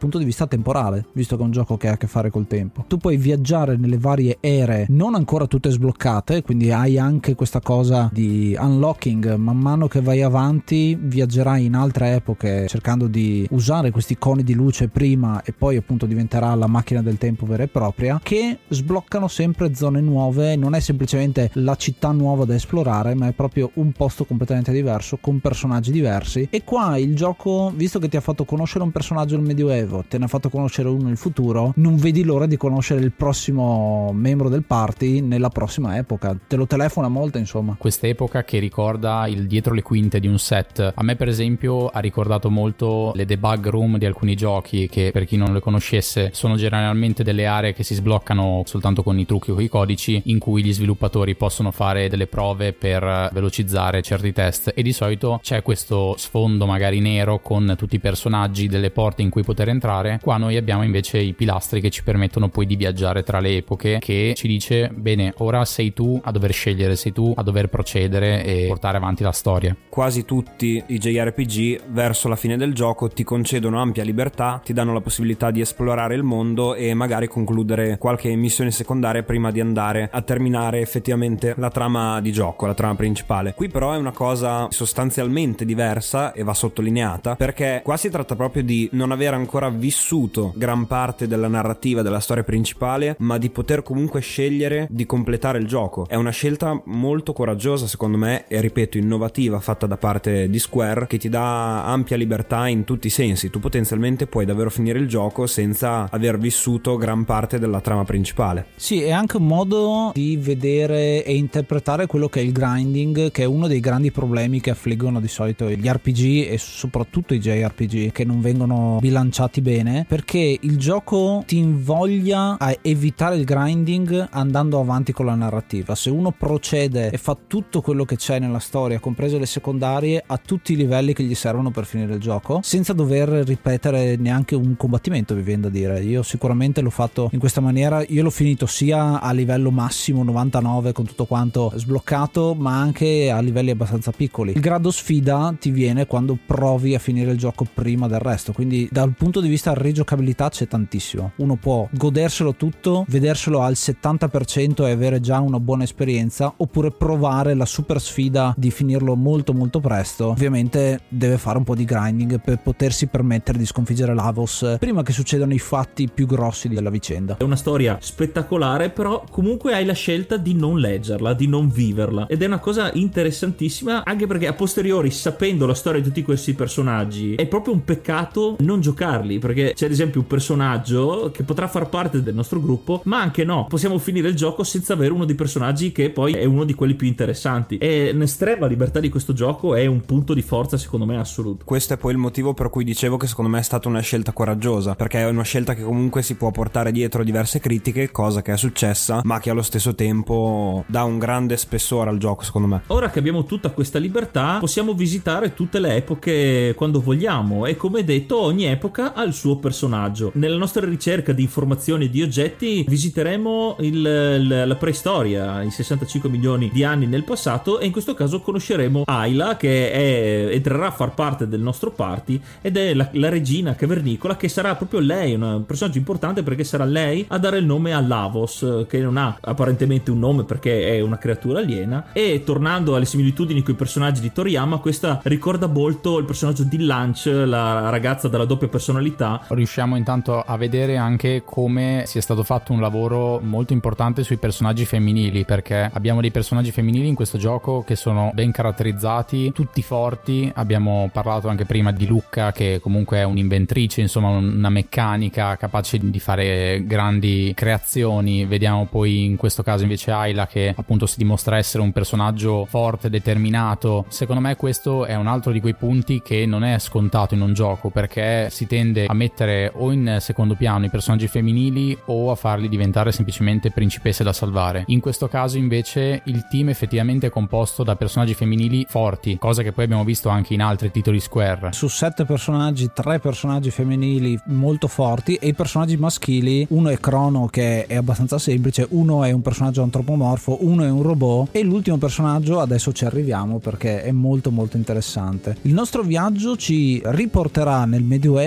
punto di vista temporale, visto che è un gioco che ha a che fare col tempo. Tu puoi viaggiare nelle varie ere non ancora tutte sbloccate, quindi hai anche questa cosa di unlocking. Man mano che vai avanti viaggerai in altre epoche cercando di usare questi coni di luce prima, e poi appunto diventerà la macchina del tempo vera e propria, che sbloccano sempre zone nuove. Non è semplicemente la città nuova da esplorare, ma è proprio un posto completamente diverso con personaggi diversi. E qua il gioco, visto che ti ha fatto conoscere un personaggio del Medioevo, te ne ha fatto conoscere uno nel futuro, non vedi l'ora di conoscere il prossimo membro del party nella prossima epoca. Te lo telefona molto, insomma. Quest'epoca che ricorda il dietro le quinte di un set. A me per esempio ha ricordato molto le debug room di alcuni giochi, che per chi non le conoscesse sono generalmente delle aree che si sbloccano soltanto con i trucchi o con i codici, in cui gli sviluppatori possono fare delle prove per velocizzare certi test, e di solito c'è questo sfondo magari nero con tutti i personaggi, delle porte in cui poter entrare. Qua noi abbiamo invece i pilastri che ci permettono poi di viaggiare tra le epoche, che ci dice bene, ora sei tu a dover scegliere, sei tu a dover procedere e portare avanti la storia. Quasi tutti i J R P G verso la fine del gioco ti concedono ampia libertà, ti danno la possibilità di esplorare il mondo e magari concludere qualche missione secondaria prima di andare a terminare effettivamente la trama di gioco, la trama principale. Qui però è una cosa sostanzialmente diversa e va sottolineata, perché qua si tratta proprio di non aver ancora vissuto gran parte della narrativa della storia principale, ma di poter comunque scegliere di completare il gioco. È una scelta molto coraggiosa secondo me, e ripeto innovativa, fatta da parte di Square, che ti dà ampia libertà in tutti i sensi. Tu potenzialmente puoi davvero finire il gioco senza aver vissuto gran parte della trama principale. Sì, è anche un modo di vedere e interpretare quello che è il grinding, che è uno dei grandi problemi che affliggono di solito gli R P G e soprattutto i J R P G, che non vengono bilanciati bene, perché il gioco ti invoglia a evitare il grinding andando avanti con la narrativa. Se uno procede e fa tutto quello che c'è nella storia, comprese le secondarie, a tutti i livelli che gli servono per finire il gioco, senza dover ripetere neanche un combattimento, vi viene da dire. Io sicuramente l'ho fatto in questa maniera. Io l'ho finito sia a livello massimo novantanove con tutto quanto sbloccato, ma anche a livelli abbastanza piccoli. Il grado sfida ti viene quando provi a finire il gioco prima del resto, quindi dal punto di vista rigiocabilità c'è tantissimo. Uno può goderselo tutto, vederselo al settanta per cento e avere già una buona esperienza, oppure provare la super sfida di finirlo molto molto presto. Ovviamente deve fare un po' di grinding per potersi permettere di sconfiggere Lavos prima che succedano i fatti più grossi della vicenda. È una storia spettacolare, però comunque hai la scelta di non leggerla, di non viverla, ed è una cosa interessantissima, anche perché a posteriori, sapendo la storia di tutti questi personaggi, è proprio un peccato non giocarli, perché c'è ad esempio un personaggio che potrà far parte del nostro gruppo, ma anche no, possiamo finire il gioco senza avere uno dei personaggi che poi è uno di quelli più interessanti. E l'estrema libertà di questo gioco è un punto di forza secondo me assoluto. Questo è poi il motivo per cui dicevo che secondo me è stata una scelta coraggiosa, perché è una scelta che comunque si può portare dietro diverse critiche, cosa che è successa, ma che allo stesso tempo dà un grande spessore al gioco secondo me. Ora che abbiamo tutta questa libertà, possiamo visitare tutte le epoche quando vogliamo, e come detto ogni epoca ha il suo personaggio. Nella nostra ricerca di informazioni e di oggetti visiteremo il, il, la preistoria, i sessantacinque milioni di anni nel passato, e in questo caso conosceremo Ayla, che è, entrerà a far parte del nostro party, ed è la, la regina cavernicola, che sarà proprio lei, un personaggio importante perché sarà lei a dare il nome a Lavos, che non ha apparentemente un nome perché è una creatura aliena. E tornando alle similitudini con i personaggi di Toriyama, questa ricorda molto il personaggio di Lunch, la ragazza dalla doppia personalità. Riusciamo intanto a vedere anche come sia stato fatto un lavoro molto importante sui personaggi femminili, perché abbiamo dei personaggi femminili in questo gioco che sono ben caratterizzati, tutti forti. Abbiamo parlato anche prima di Lucca, che comunque è un'inventrice, insomma una meccanica capace di fare grandi creazioni. Vediamo poi in questo caso invece Ayla, che appunto si dimostra essere un personaggio forte, determinato. Secondo me questo è un altro di quei punti che non è scontato in un gioco, perché si tende a mettere o in secondo piano i personaggi femminili o a farli diventare semplicemente principesse da salvare. In questo caso invece il team effettivamente è composto da personaggi femminili forti, cosa che poi abbiamo visto anche in altri titoli Square. Su sette personaggi, tre personaggi femminili molto forti, e i personaggi maschili, uno è Crono, che è abbastanza semplice, uno è un personaggio antropomorfo, uno è un robot, e l'ultimo personaggio adesso ci arriviamo perché è molto molto interessante. Il nostro viaggio ci riporterà nel Medioevo, dove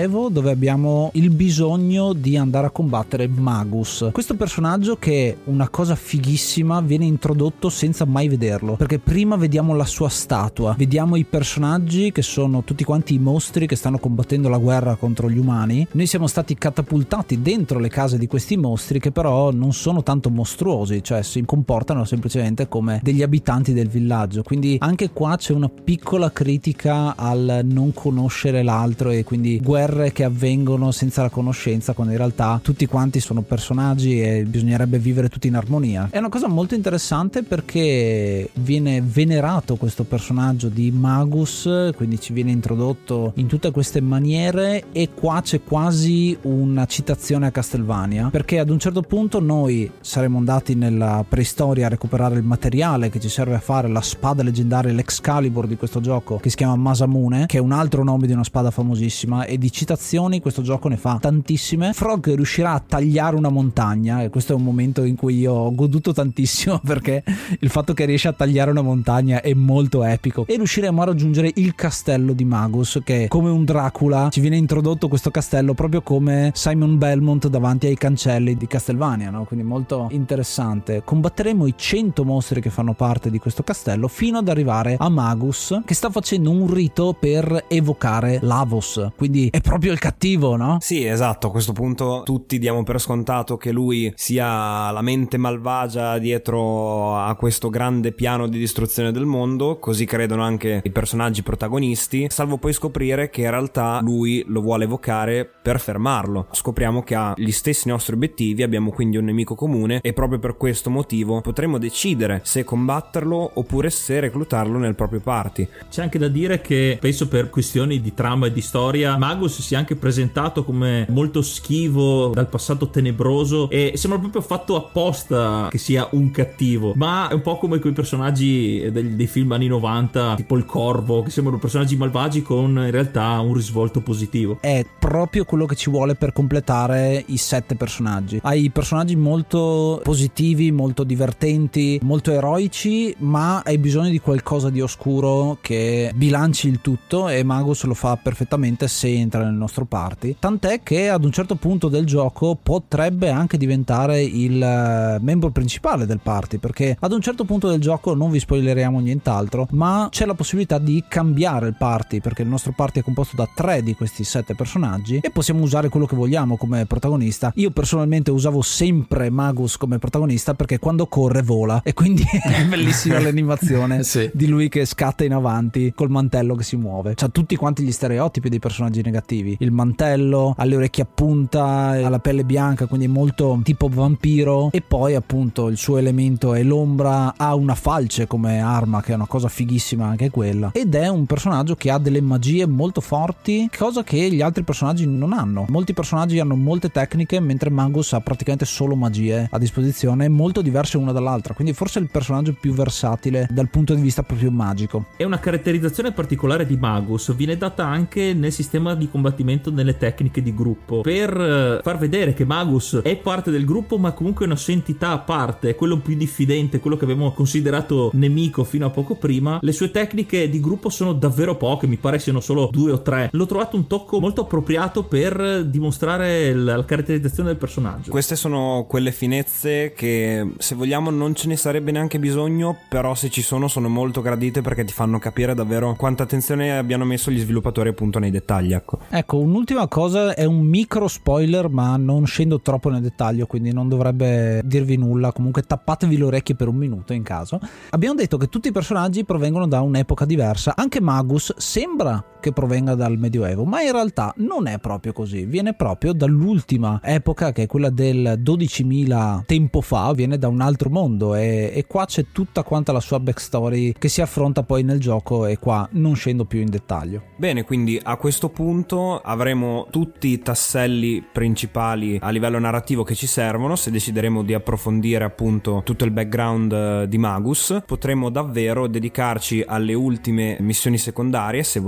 dove abbiamo il bisogno di andare a combattere Magus. Questo personaggio, che è una cosa fighissima, viene introdotto senza mai vederlo, perché prima vediamo la sua statua, vediamo i personaggi che sono tutti quanti i mostri che stanno combattendo la guerra contro gli umani. Noi siamo stati catapultati dentro le case di questi mostri, che però non sono tanto mostruosi, cioè si comportano semplicemente come degli abitanti del villaggio. Quindi anche qua c'è una piccola critica al non conoscere l'altro, e quindi guerre che avvengono senza la conoscenza, quando in realtà tutti quanti sono personaggi e bisognerebbe vivere tutti in armonia. È una cosa molto interessante perché viene venerato questo personaggio di Magus, quindi ci viene introdotto in tutte queste maniere, e qua c'è quasi una citazione a Castlevania, perché ad un certo punto noi saremo andati nella preistoria a recuperare il materiale che ci serve a fare la spada leggendaria, l'Excalibur di questo gioco, che si chiama Masamune, che è un altro nome di una spada famosissima, e di citazioni questo gioco ne fa tantissime. Frog riuscirà a tagliare una montagna, e questo è un momento in cui io ho goduto tantissimo, perché il fatto che riesce a tagliare una montagna è molto epico. E riusciremo a raggiungere il castello di Magus, che come un Dracula ci viene introdotto questo castello proprio come Simon Belmont davanti ai cancelli di Castlevania, no? Quindi molto interessante. Combatteremo i cento mostri che fanno parte di questo castello fino ad arrivare a Magus, che sta facendo un rito per evocare Lavos, quindi è proprio il cattivo, no? Sì, esatto. A questo punto tutti diamo per scontato che lui sia la mente malvagia dietro a questo grande piano di distruzione del mondo, così credono anche i personaggi protagonisti, salvo poi scoprire che in realtà lui lo vuole evocare per fermarlo. Scopriamo che ha gli stessi nostri obiettivi, abbiamo quindi un nemico comune, e proprio per questo motivo potremo decidere se combatterlo oppure se reclutarlo nel proprio party. C'è anche da dire che penso per questioni di trama e di storia Magus sia anche presentato come molto schivo, dal passato tenebroso, e sembra proprio fatto apposta che sia un cattivo, ma è un po' come quei personaggi dei, dei film anni novanta, tipo il Corvo, che sembrano personaggi malvagi con in realtà un risvolto positivo. È proprio quello che ci vuole per completare i sette personaggi. Hai personaggi molto positivi, molto divertenti, molto eroici, ma hai bisogno di qualcosa di oscuro che bilanci il tutto, e Magus lo fa perfettamente se entra nel nostro party, tant'è che ad un certo punto del gioco potrebbe anche diventare il membro principale del party, perché ad un certo punto del gioco, non vi spoileriamo nient'altro, ma c'è la possibilità di cambiare il party, perché il nostro party è composto da tre di questi sette personaggi e possiamo usare quello che vogliamo come protagonista. Io personalmente usavo sempre Magus come protagonista perché quando corre vola, e quindi è bellissima l'animazione sì. di lui che scatta in avanti col mantello che si muove. C'ha tutti quanti gli stereotipi dei personaggi negativi: il mantello, ha le orecchie a punta, ha la pelle bianca, quindi molto tipo vampiro, e poi appunto il suo elemento è l'ombra, ha una falce come arma, che è una cosa fighissima anche quella, ed è un personaggio che ha delle magie molto forti, cosa che gli altri personaggi non hanno. Molti personaggi hanno molte tecniche, mentre Magus ha praticamente solo magie a disposizione, molto diverse una dall'altra, quindi forse è il personaggio più versatile dal punto di vista proprio magico. E una caratterizzazione particolare di Magus viene data anche nel sistema di combattimento, nelle tecniche di gruppo, per far vedere che Magus è parte del gruppo, ma comunque è una sua entità a parte, è quello più diffidente, quello che abbiamo considerato nemico fino a poco prima. Le sue tecniche di gruppo sono davvero poche, mi pare siano solo due o tre. L'ho trovato un tocco molto appropriato per dimostrare la caratterizzazione del personaggio. Queste sono quelle finezze che, se vogliamo, non ce ne sarebbe neanche bisogno, però se ci sono sono molto gradite, perché ti fanno capire davvero quanta attenzione abbiano messo gli sviluppatori appunto nei dettagli. Ecco, ecco un'ultima cosa, è un micro spoiler, ma non scendo troppo nel dettaglio, quindi non dovrebbe dirvi nulla. Comunque tappatevi le orecchie per un minuto in caso. Abbiamo detto che tutti i personaggi provengono da un'epoca diversa. Anche Magus sembra che provenga dal Medioevo, ma in realtà non è proprio così, viene proprio dall'ultima epoca, che è quella del dodicimila tempo fa, viene da un altro mondo, e, e qua c'è tutta quanta la sua backstory che si affronta poi nel gioco, e qua non scendo più in dettaglio. Bene, quindi a questo punto avremo tutti i tasselli principali a livello narrativo che ci servono. Se decideremo di approfondire appunto tutto il background di Magus, potremo davvero dedicarci alle ultime missioni secondarie, se vogliamo, che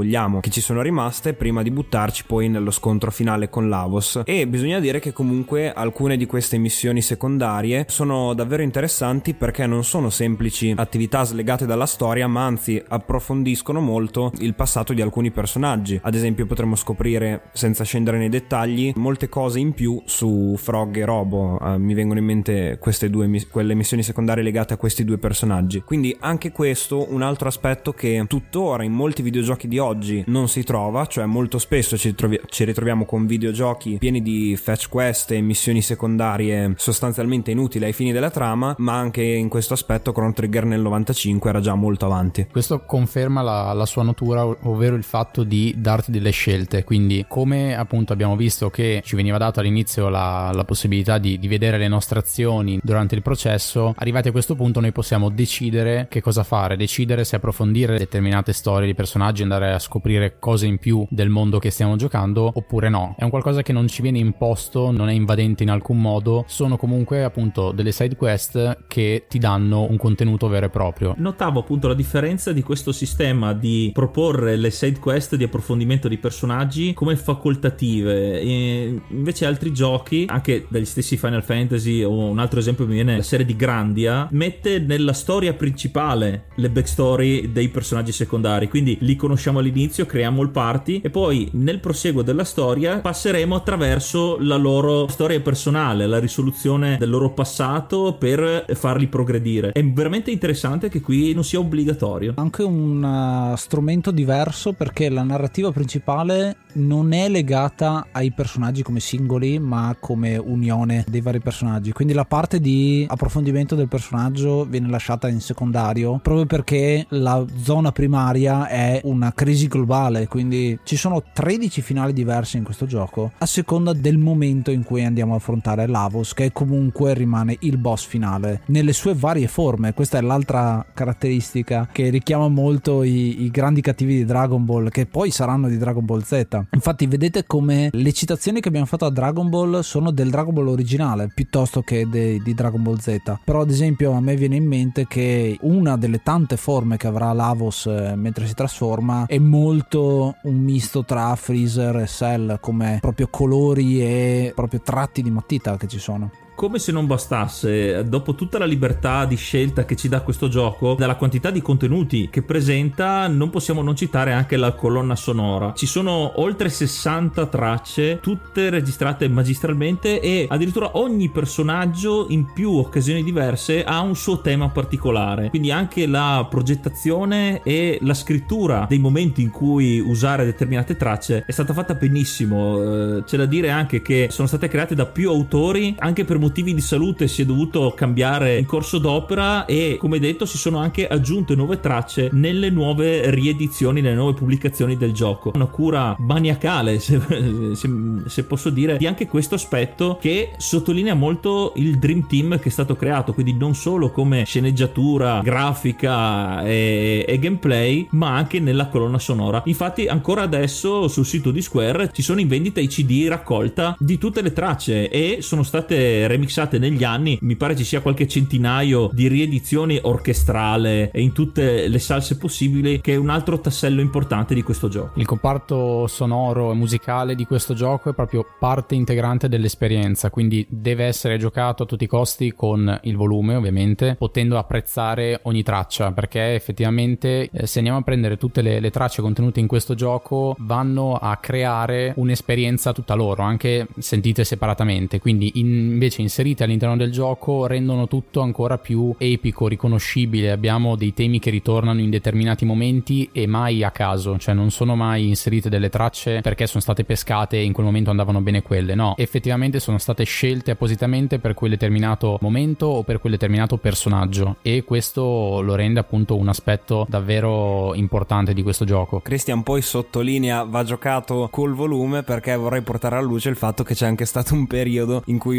che ci sono rimaste prima di buttarci poi nello scontro finale con Lavos. E bisogna dire che comunque alcune di queste missioni secondarie sono davvero interessanti perché non sono semplici attività slegate dalla storia, ma anzi approfondiscono molto il passato di alcuni personaggi. Ad esempio potremmo scoprire, senza scendere nei dettagli, molte cose in più su Frog e Robo. Uh, mi vengono in mente queste due mis- quelle missioni secondarie legate a questi due personaggi. Quindi anche questo un altro aspetto che tuttora in molti videogiochi di oggi non si trova, cioè molto spesso ci, ritrovi- ci ritroviamo con videogiochi pieni di fetch quest e missioni secondarie sostanzialmente inutili ai fini della trama, ma anche in questo aspetto Chrono Trigger nel novantacinque era già molto avanti. Questo conferma la, la sua natura, ovvero il fatto di darti delle scelte. Quindi, come appunto abbiamo visto che ci veniva dato all'inizio la, la possibilità di, di vedere le nostre azioni durante il processo, arrivati a questo punto noi possiamo decidere che cosa fare, decidere se approfondire determinate storie di personaggi, andare a scoprire cose in più del mondo che stiamo giocando oppure no. È un qualcosa che non ci viene imposto, non è invadente in alcun modo, sono comunque appunto delle side quest che ti danno un contenuto vero e proprio. Notavo appunto la differenza di questo sistema di proporre le side quest di approfondimento di personaggi come facoltative, e invece altri giochi, anche dagli stessi Final Fantasy, o un altro esempio mi viene la serie di Grandia, mette nella storia principale le backstory dei personaggi secondari, quindi li conosciamo all'inizio, creiamo il party e poi nel proseguo della storia passeremo attraverso la loro storia personale, la risoluzione del loro passato per farli progredire. È veramente interessante che qui non sia obbligatorio. Anche un uh, strumento diverso, perché la narrativa principale non è legata ai personaggi come singoli ma come unione dei vari personaggi, quindi la parte di approfondimento del personaggio viene lasciata in secondario proprio perché la zona primaria è una crisi globale, quindi ci sono tredici finali diversi in questo gioco a seconda del momento in cui andiamo a affrontare Lavos, che comunque rimane il boss finale nelle sue varie forme. Questa è l'altra caratteristica che richiama molto i, i grandi cattivi di Dragon Ball, che poi saranno di Dragon Ball Z. Infatti vedete come le citazioni che abbiamo fatto a Dragon Ball sono del Dragon Ball originale piuttosto che de, di Dragon Ball Z. Però ad esempio a me viene in mente che una delle tante forme che avrà Lavos eh, mentre si trasforma è molto un misto tra Freezer e Cell, come proprio colori e proprio tratti di matita che ci sono. Come se non bastasse, dopo tutta la libertà di scelta che ci dà questo gioco, dalla quantità di contenuti che presenta, non possiamo non citare anche la colonna sonora. Ci sono oltre sessanta tracce, tutte registrate magistralmente, e addirittura ogni personaggio in più occasioni diverse ha un suo tema particolare. Quindi anche la progettazione e la scrittura dei momenti in cui usare determinate tracce è stata fatta benissimo. C'è da dire anche che sono state create da più autori, anche per motivi di salute si è dovuto cambiare in corso d'opera, e come detto si sono anche aggiunte nuove tracce nelle nuove riedizioni, nelle nuove pubblicazioni del gioco. Una cura maniacale, se, se, se posso dire, di anche questo aspetto, che sottolinea molto il Dream Team che è stato creato, quindi non solo come sceneggiatura, grafica e, e gameplay, ma anche nella colonna sonora. Infatti ancora adesso sul sito di Square ci sono in vendita i C D raccolta di tutte le tracce, e sono state remixate negli anni. Mi pare ci sia qualche centinaio di riedizioni orchestrale e in tutte le salse possibili, che è un altro tassello importante di questo gioco. Il comparto sonoro e musicale di questo gioco è proprio parte integrante dell'esperienza, quindi deve essere giocato a tutti i costi con il volume, ovviamente, potendo apprezzare ogni traccia, perché effettivamente eh, se andiamo a prendere tutte le, le tracce contenute in questo gioco, vanno a creare un'esperienza tutta loro, anche sentite separatamente. Quindi in, invece inserite all'interno del gioco rendono tutto ancora più epico, riconoscibile. Abbiamo dei temi che ritornano in determinati momenti e mai a caso, cioè non sono mai inserite delle tracce perché sono state pescate e in quel momento andavano bene quelle, no, effettivamente sono state scelte appositamente per quel determinato momento o per quel determinato personaggio, e questo lo rende appunto un aspetto davvero importante di questo gioco. Christian poi sottolinea va giocato col volume, perché vorrei portare alla luce il fatto che c'è anche stato un periodo in cui lui tendeva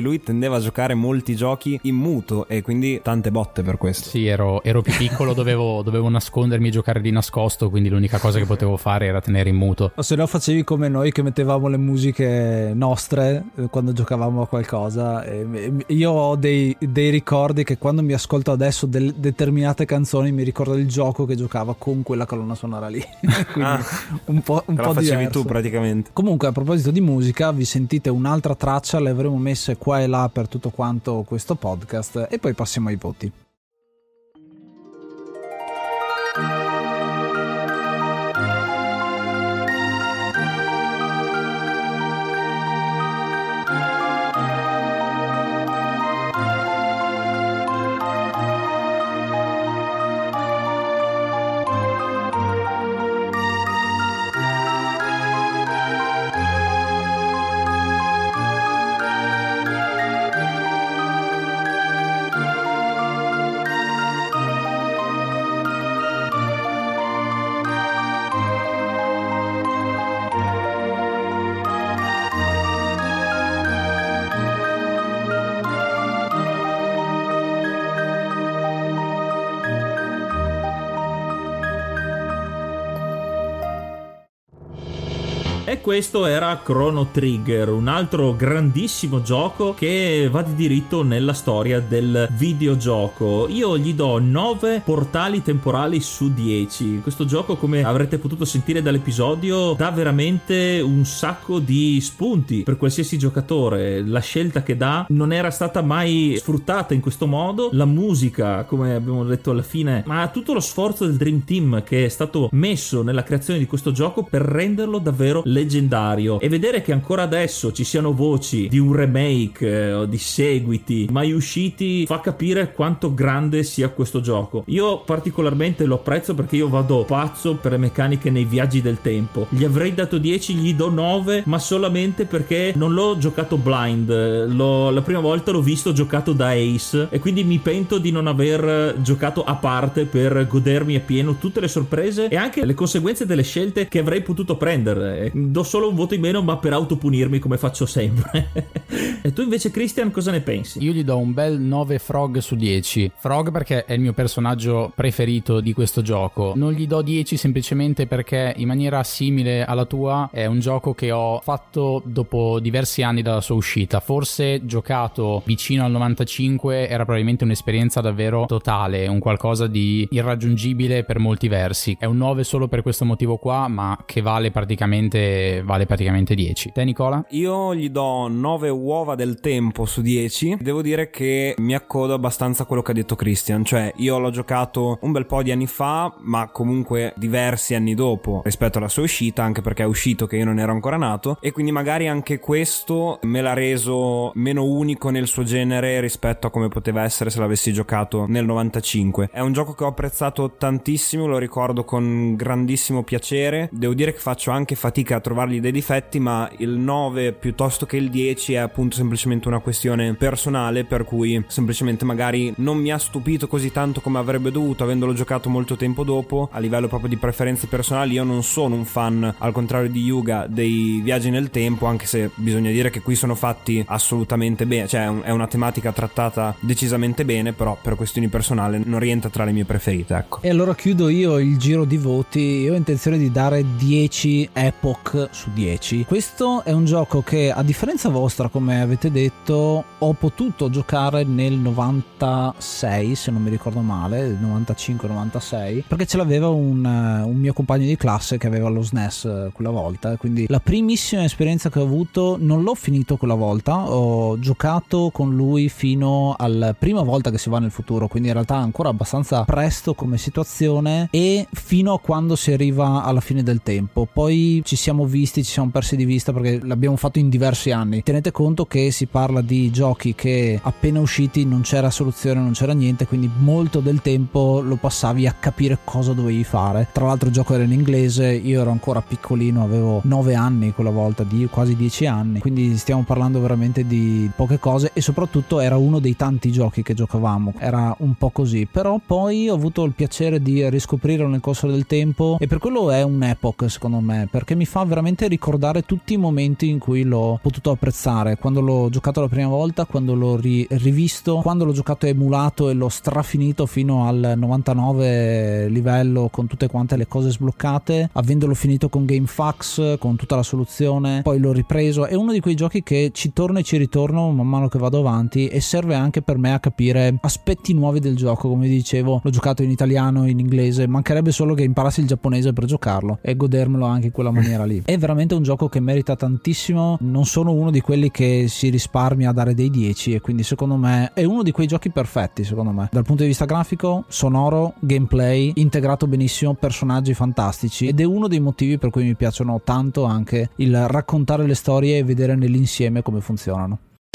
poteva giocare molti giochi in muto e quindi tante botte per questo. Sì, ero, ero più piccolo, dovevo, dovevo nascondermi e giocare di nascosto, quindi l'unica cosa che potevo fare era tenere in muto. O se no facevi come noi che mettevamo le musiche nostre quando giocavamo a qualcosa. E io ho dei, dei ricordi che quando mi ascolto adesso del, determinate canzoni mi ricordo il gioco che giocava con quella colonna sonora lì. Quindi ah, un po', un te po' la facevi diverso. tu praticamente. Comunque, a proposito di musica, vi sentite un'altra traccia, le avremo messe qua e là per tutto quanto questo podcast e poi passiamo ai voti. E questo era Chrono Trigger, un altro grandissimo gioco che va di diritto nella storia del videogioco. Io gli do nove portali temporali su dieci. Questo gioco, come avrete potuto sentire dall'episodio, dà veramente un sacco di spunti per qualsiasi giocatore. La scelta che dà non era stata mai sfruttata in questo modo. La musica, come abbiamo detto alla fine, ma tutto lo sforzo del Dream Team che è stato messo nella creazione di questo gioco per renderlo davvero leggendario, e vedere che ancora adesso ci siano voci di un remake eh, o di seguiti mai usciti fa capire quanto grande sia questo gioco. Io particolarmente lo apprezzo perché io vado pazzo per le meccaniche nei viaggi del tempo. Gli avrei dato dieci, gli do nove, ma solamente perché non l'ho giocato blind. L'ho, la prima volta l'ho visto giocato da Ace e quindi mi pento di non aver giocato a parte per godermi appieno tutte le sorprese e anche le conseguenze delle scelte che avrei potuto prendere. Do solo un voto in meno, ma per autopunirmi come faccio sempre. E tu invece, Christian, cosa ne pensi? Io gli do un bel nove Frog su dieci. Frog perché è il mio personaggio preferito di questo gioco. Non gli do dieci semplicemente perché, in maniera simile alla tua, è un gioco che ho fatto dopo diversi anni dalla sua uscita. Forse giocato vicino al novantacinque era probabilmente un'esperienza davvero totale, un qualcosa di irraggiungibile per molti versi. È un nove solo per questo motivo qua, ma che vale praticamente vale praticamente dieci. Te, Nicola? Io gli do nove uova del tempo su dieci. Devo dire che mi accodo abbastanza a quello che ha detto Christian, cioè io l'ho giocato un bel po' di anni fa, ma comunque diversi anni dopo rispetto alla sua uscita, anche perché è uscito che io non ero ancora nato, e quindi magari anche questo me l'ha reso meno unico nel suo genere rispetto a come poteva essere se l'avessi giocato nel novantacinque. È un gioco che ho apprezzato tantissimo, lo ricordo con grandissimo piacere. Devo dire che faccio anche fatica a trovargli dei difetti, ma il nove piuttosto che il dieci è appunto semplicemente una questione personale, per cui semplicemente magari non mi ha stupito così tanto come avrebbe dovuto, avendolo giocato molto tempo dopo. A livello proprio di preferenze personali io non sono un fan, al contrario di Yuga, dei viaggi nel tempo, anche se bisogna dire che qui sono fatti assolutamente bene, cioè è una tematica trattata decisamente bene, però per questioni personali non rientra tra le mie preferite, ecco. E allora chiudo io il giro di voti. Io ho intenzione di dare dieci Epoch su dieci. Questo è un gioco che, a differenza vostra, come avete detto, ho potuto giocare nel novantasei, se non mi ricordo male, novantacinque novantasei, perché ce l'aveva un, un mio compagno di classe che aveva lo S N E S quella volta, quindi la primissima esperienza che ho avuto non l'ho finito quella volta, ho giocato con lui fino alla prima volta che si va nel futuro, quindi in realtà ancora abbastanza presto come situazione, e fino a quando si arriva alla fine del tempo. Poi ci siamo visti, ci siamo persi di vista perché l'abbiamo fatto in diversi anni. Tenete conto che si parla di giochi che appena usciti non c'era soluzione, non c'era niente, quindi molto del tempo lo passavi a capire cosa dovevi fare. Tra l'altro il gioco era in inglese, io ero ancora piccolino, avevo nove anni quella volta, di quasi dieci anni, quindi stiamo parlando veramente di poche cose, e soprattutto era uno dei tanti giochi che giocavamo, era un po' così. Però poi ho avuto il piacere di riscoprirlo nel corso del tempo, e per quello è un Epoch secondo me, perché mi fa veramente ricordare tutti i momenti in cui l'ho potuto apprezzare, quando l'ho giocato la prima volta, quando l'ho ri- rivisto, quando l'ho giocato emulato e l'ho strafinito fino al novantanove livello con tutte quante le cose sbloccate, avendolo finito con GameFAQs, con tutta la soluzione, poi l'ho ripreso. È uno di quei giochi che ci torno e ci ritorno man mano che vado avanti, e serve anche per me a capire aspetti nuovi del gioco. Come dicevo, l'ho giocato in italiano, in inglese, mancherebbe solo che imparassi il giapponese per giocarlo e godermelo anche in quella maniera lì. È veramente un gioco che merita tantissimo, non sono uno di quelli che si risparmia a dare dei dieci, e quindi secondo me è uno di quei giochi perfetti, secondo me, dal punto di vista grafico, sonoro, gameplay, integrato benissimo, personaggi fantastici, ed è uno dei motivi per cui mi piacciono tanto anche il raccontare le storie e vedere nell'insieme come funzionano.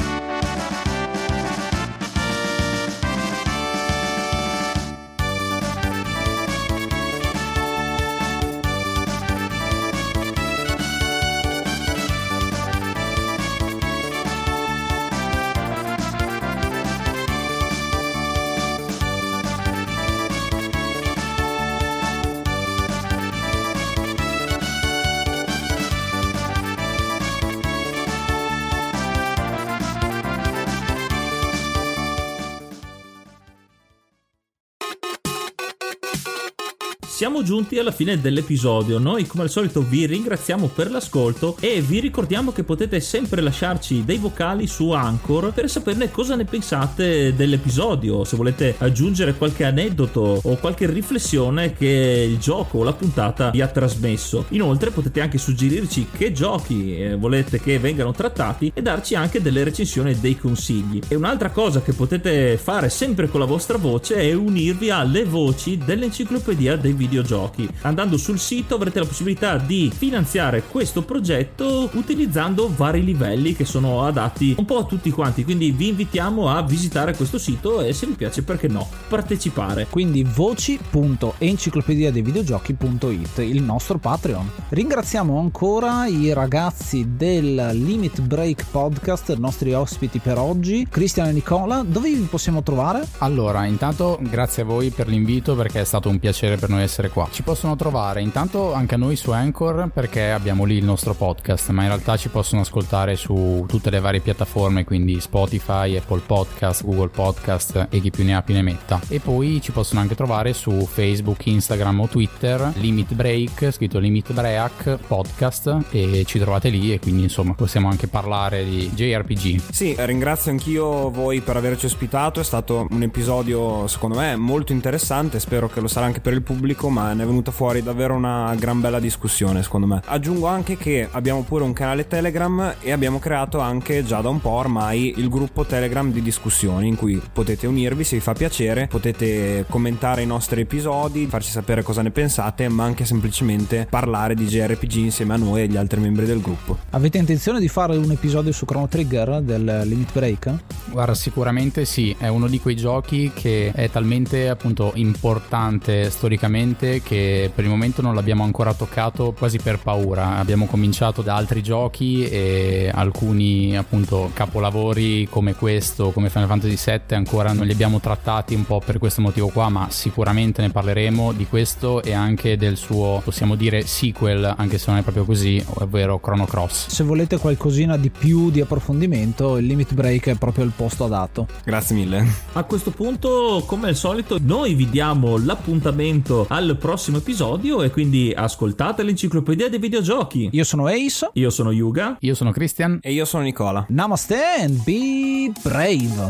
Siamo giunti alla fine dell'episodio. Noi come al solito vi ringraziamo per l'ascolto e vi ricordiamo che potete sempre lasciarci dei vocali su Anchor per saperne cosa ne pensate dell'episodio, se volete aggiungere qualche aneddoto o qualche riflessione che il gioco o la puntata vi ha trasmesso. Inoltre potete anche suggerirci che giochi volete che vengano trattati e darci anche delle recensioni e dei consigli. E un'altra cosa che potete fare sempre con la vostra voce è unirvi alle voci dell'enciclopedia dei videogiochi. Andando sul sito avrete la possibilità di finanziare questo progetto utilizzando vari livelli che sono adatti un po' a tutti quanti, quindi vi invitiamo a visitare questo sito e, se vi piace, perché no, partecipare. Quindi voci punto enciclopedia dei videogiochi punto it, il nostro Patreon. Ringraziamo ancora i ragazzi del Limit Break Podcast, i nostri ospiti per oggi, Cristian e Nicola. Dove vi possiamo trovare? Allora, intanto grazie a voi per l'invito, perché è stato un piacere per noi essere qua. Ci possono trovare intanto anche a noi su Anchor, perché abbiamo lì il nostro podcast, ma in realtà ci possono ascoltare su tutte le varie piattaforme, quindi Spotify, Apple Podcast, Google Podcast e chi più ne ha più ne metta. E poi ci possono anche trovare su Facebook, Instagram o Twitter, Limit Break, scritto Limit Break Podcast, e ci trovate lì, e quindi insomma possiamo anche parlare di J R P G. Sì, ringrazio anch'io voi per averci ospitato, è stato un episodio secondo me molto interessante, spero che lo sarà anche per il pubblico, ma ne è venuta fuori davvero una gran bella discussione secondo me. Aggiungo anche che abbiamo pure un canale Telegram e abbiamo creato anche già da un po' ormai il gruppo Telegram di discussioni, in cui potete unirvi se vi fa piacere, potete commentare i nostri episodi, farci sapere cosa ne pensate, ma anche semplicemente parlare di J R P G insieme a noi e agli altri membri del gruppo. Avete intenzione di fare un episodio su Chrono Trigger del Limit Break? Guarda, sicuramente sì, è uno di quei giochi che è talmente appunto importante storicamente che per il momento non l'abbiamo ancora toccato, quasi per paura. Abbiamo cominciato da altri giochi e alcuni appunto capolavori come questo, come Final Fantasy sette, ancora non li abbiamo trattati, un po' per questo motivo qua, ma sicuramente ne parleremo di questo e anche del suo, possiamo dire, sequel, anche se non è proprio così, ovvero Chrono Cross. Se volete qualcosina di più di approfondimento, il Limit Break è proprio il posto adatto. Grazie mille. A questo punto, come al solito, noi vi diamo l'appuntamento al prossimo episodio, e quindi ascoltate l'enciclopedia dei videogiochi. Io sono Ace. Io sono Yuga. Io sono Christian. E io sono Nicola. Namaste and be brave.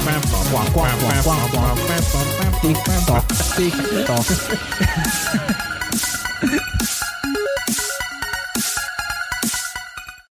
Tick tock, tick tock.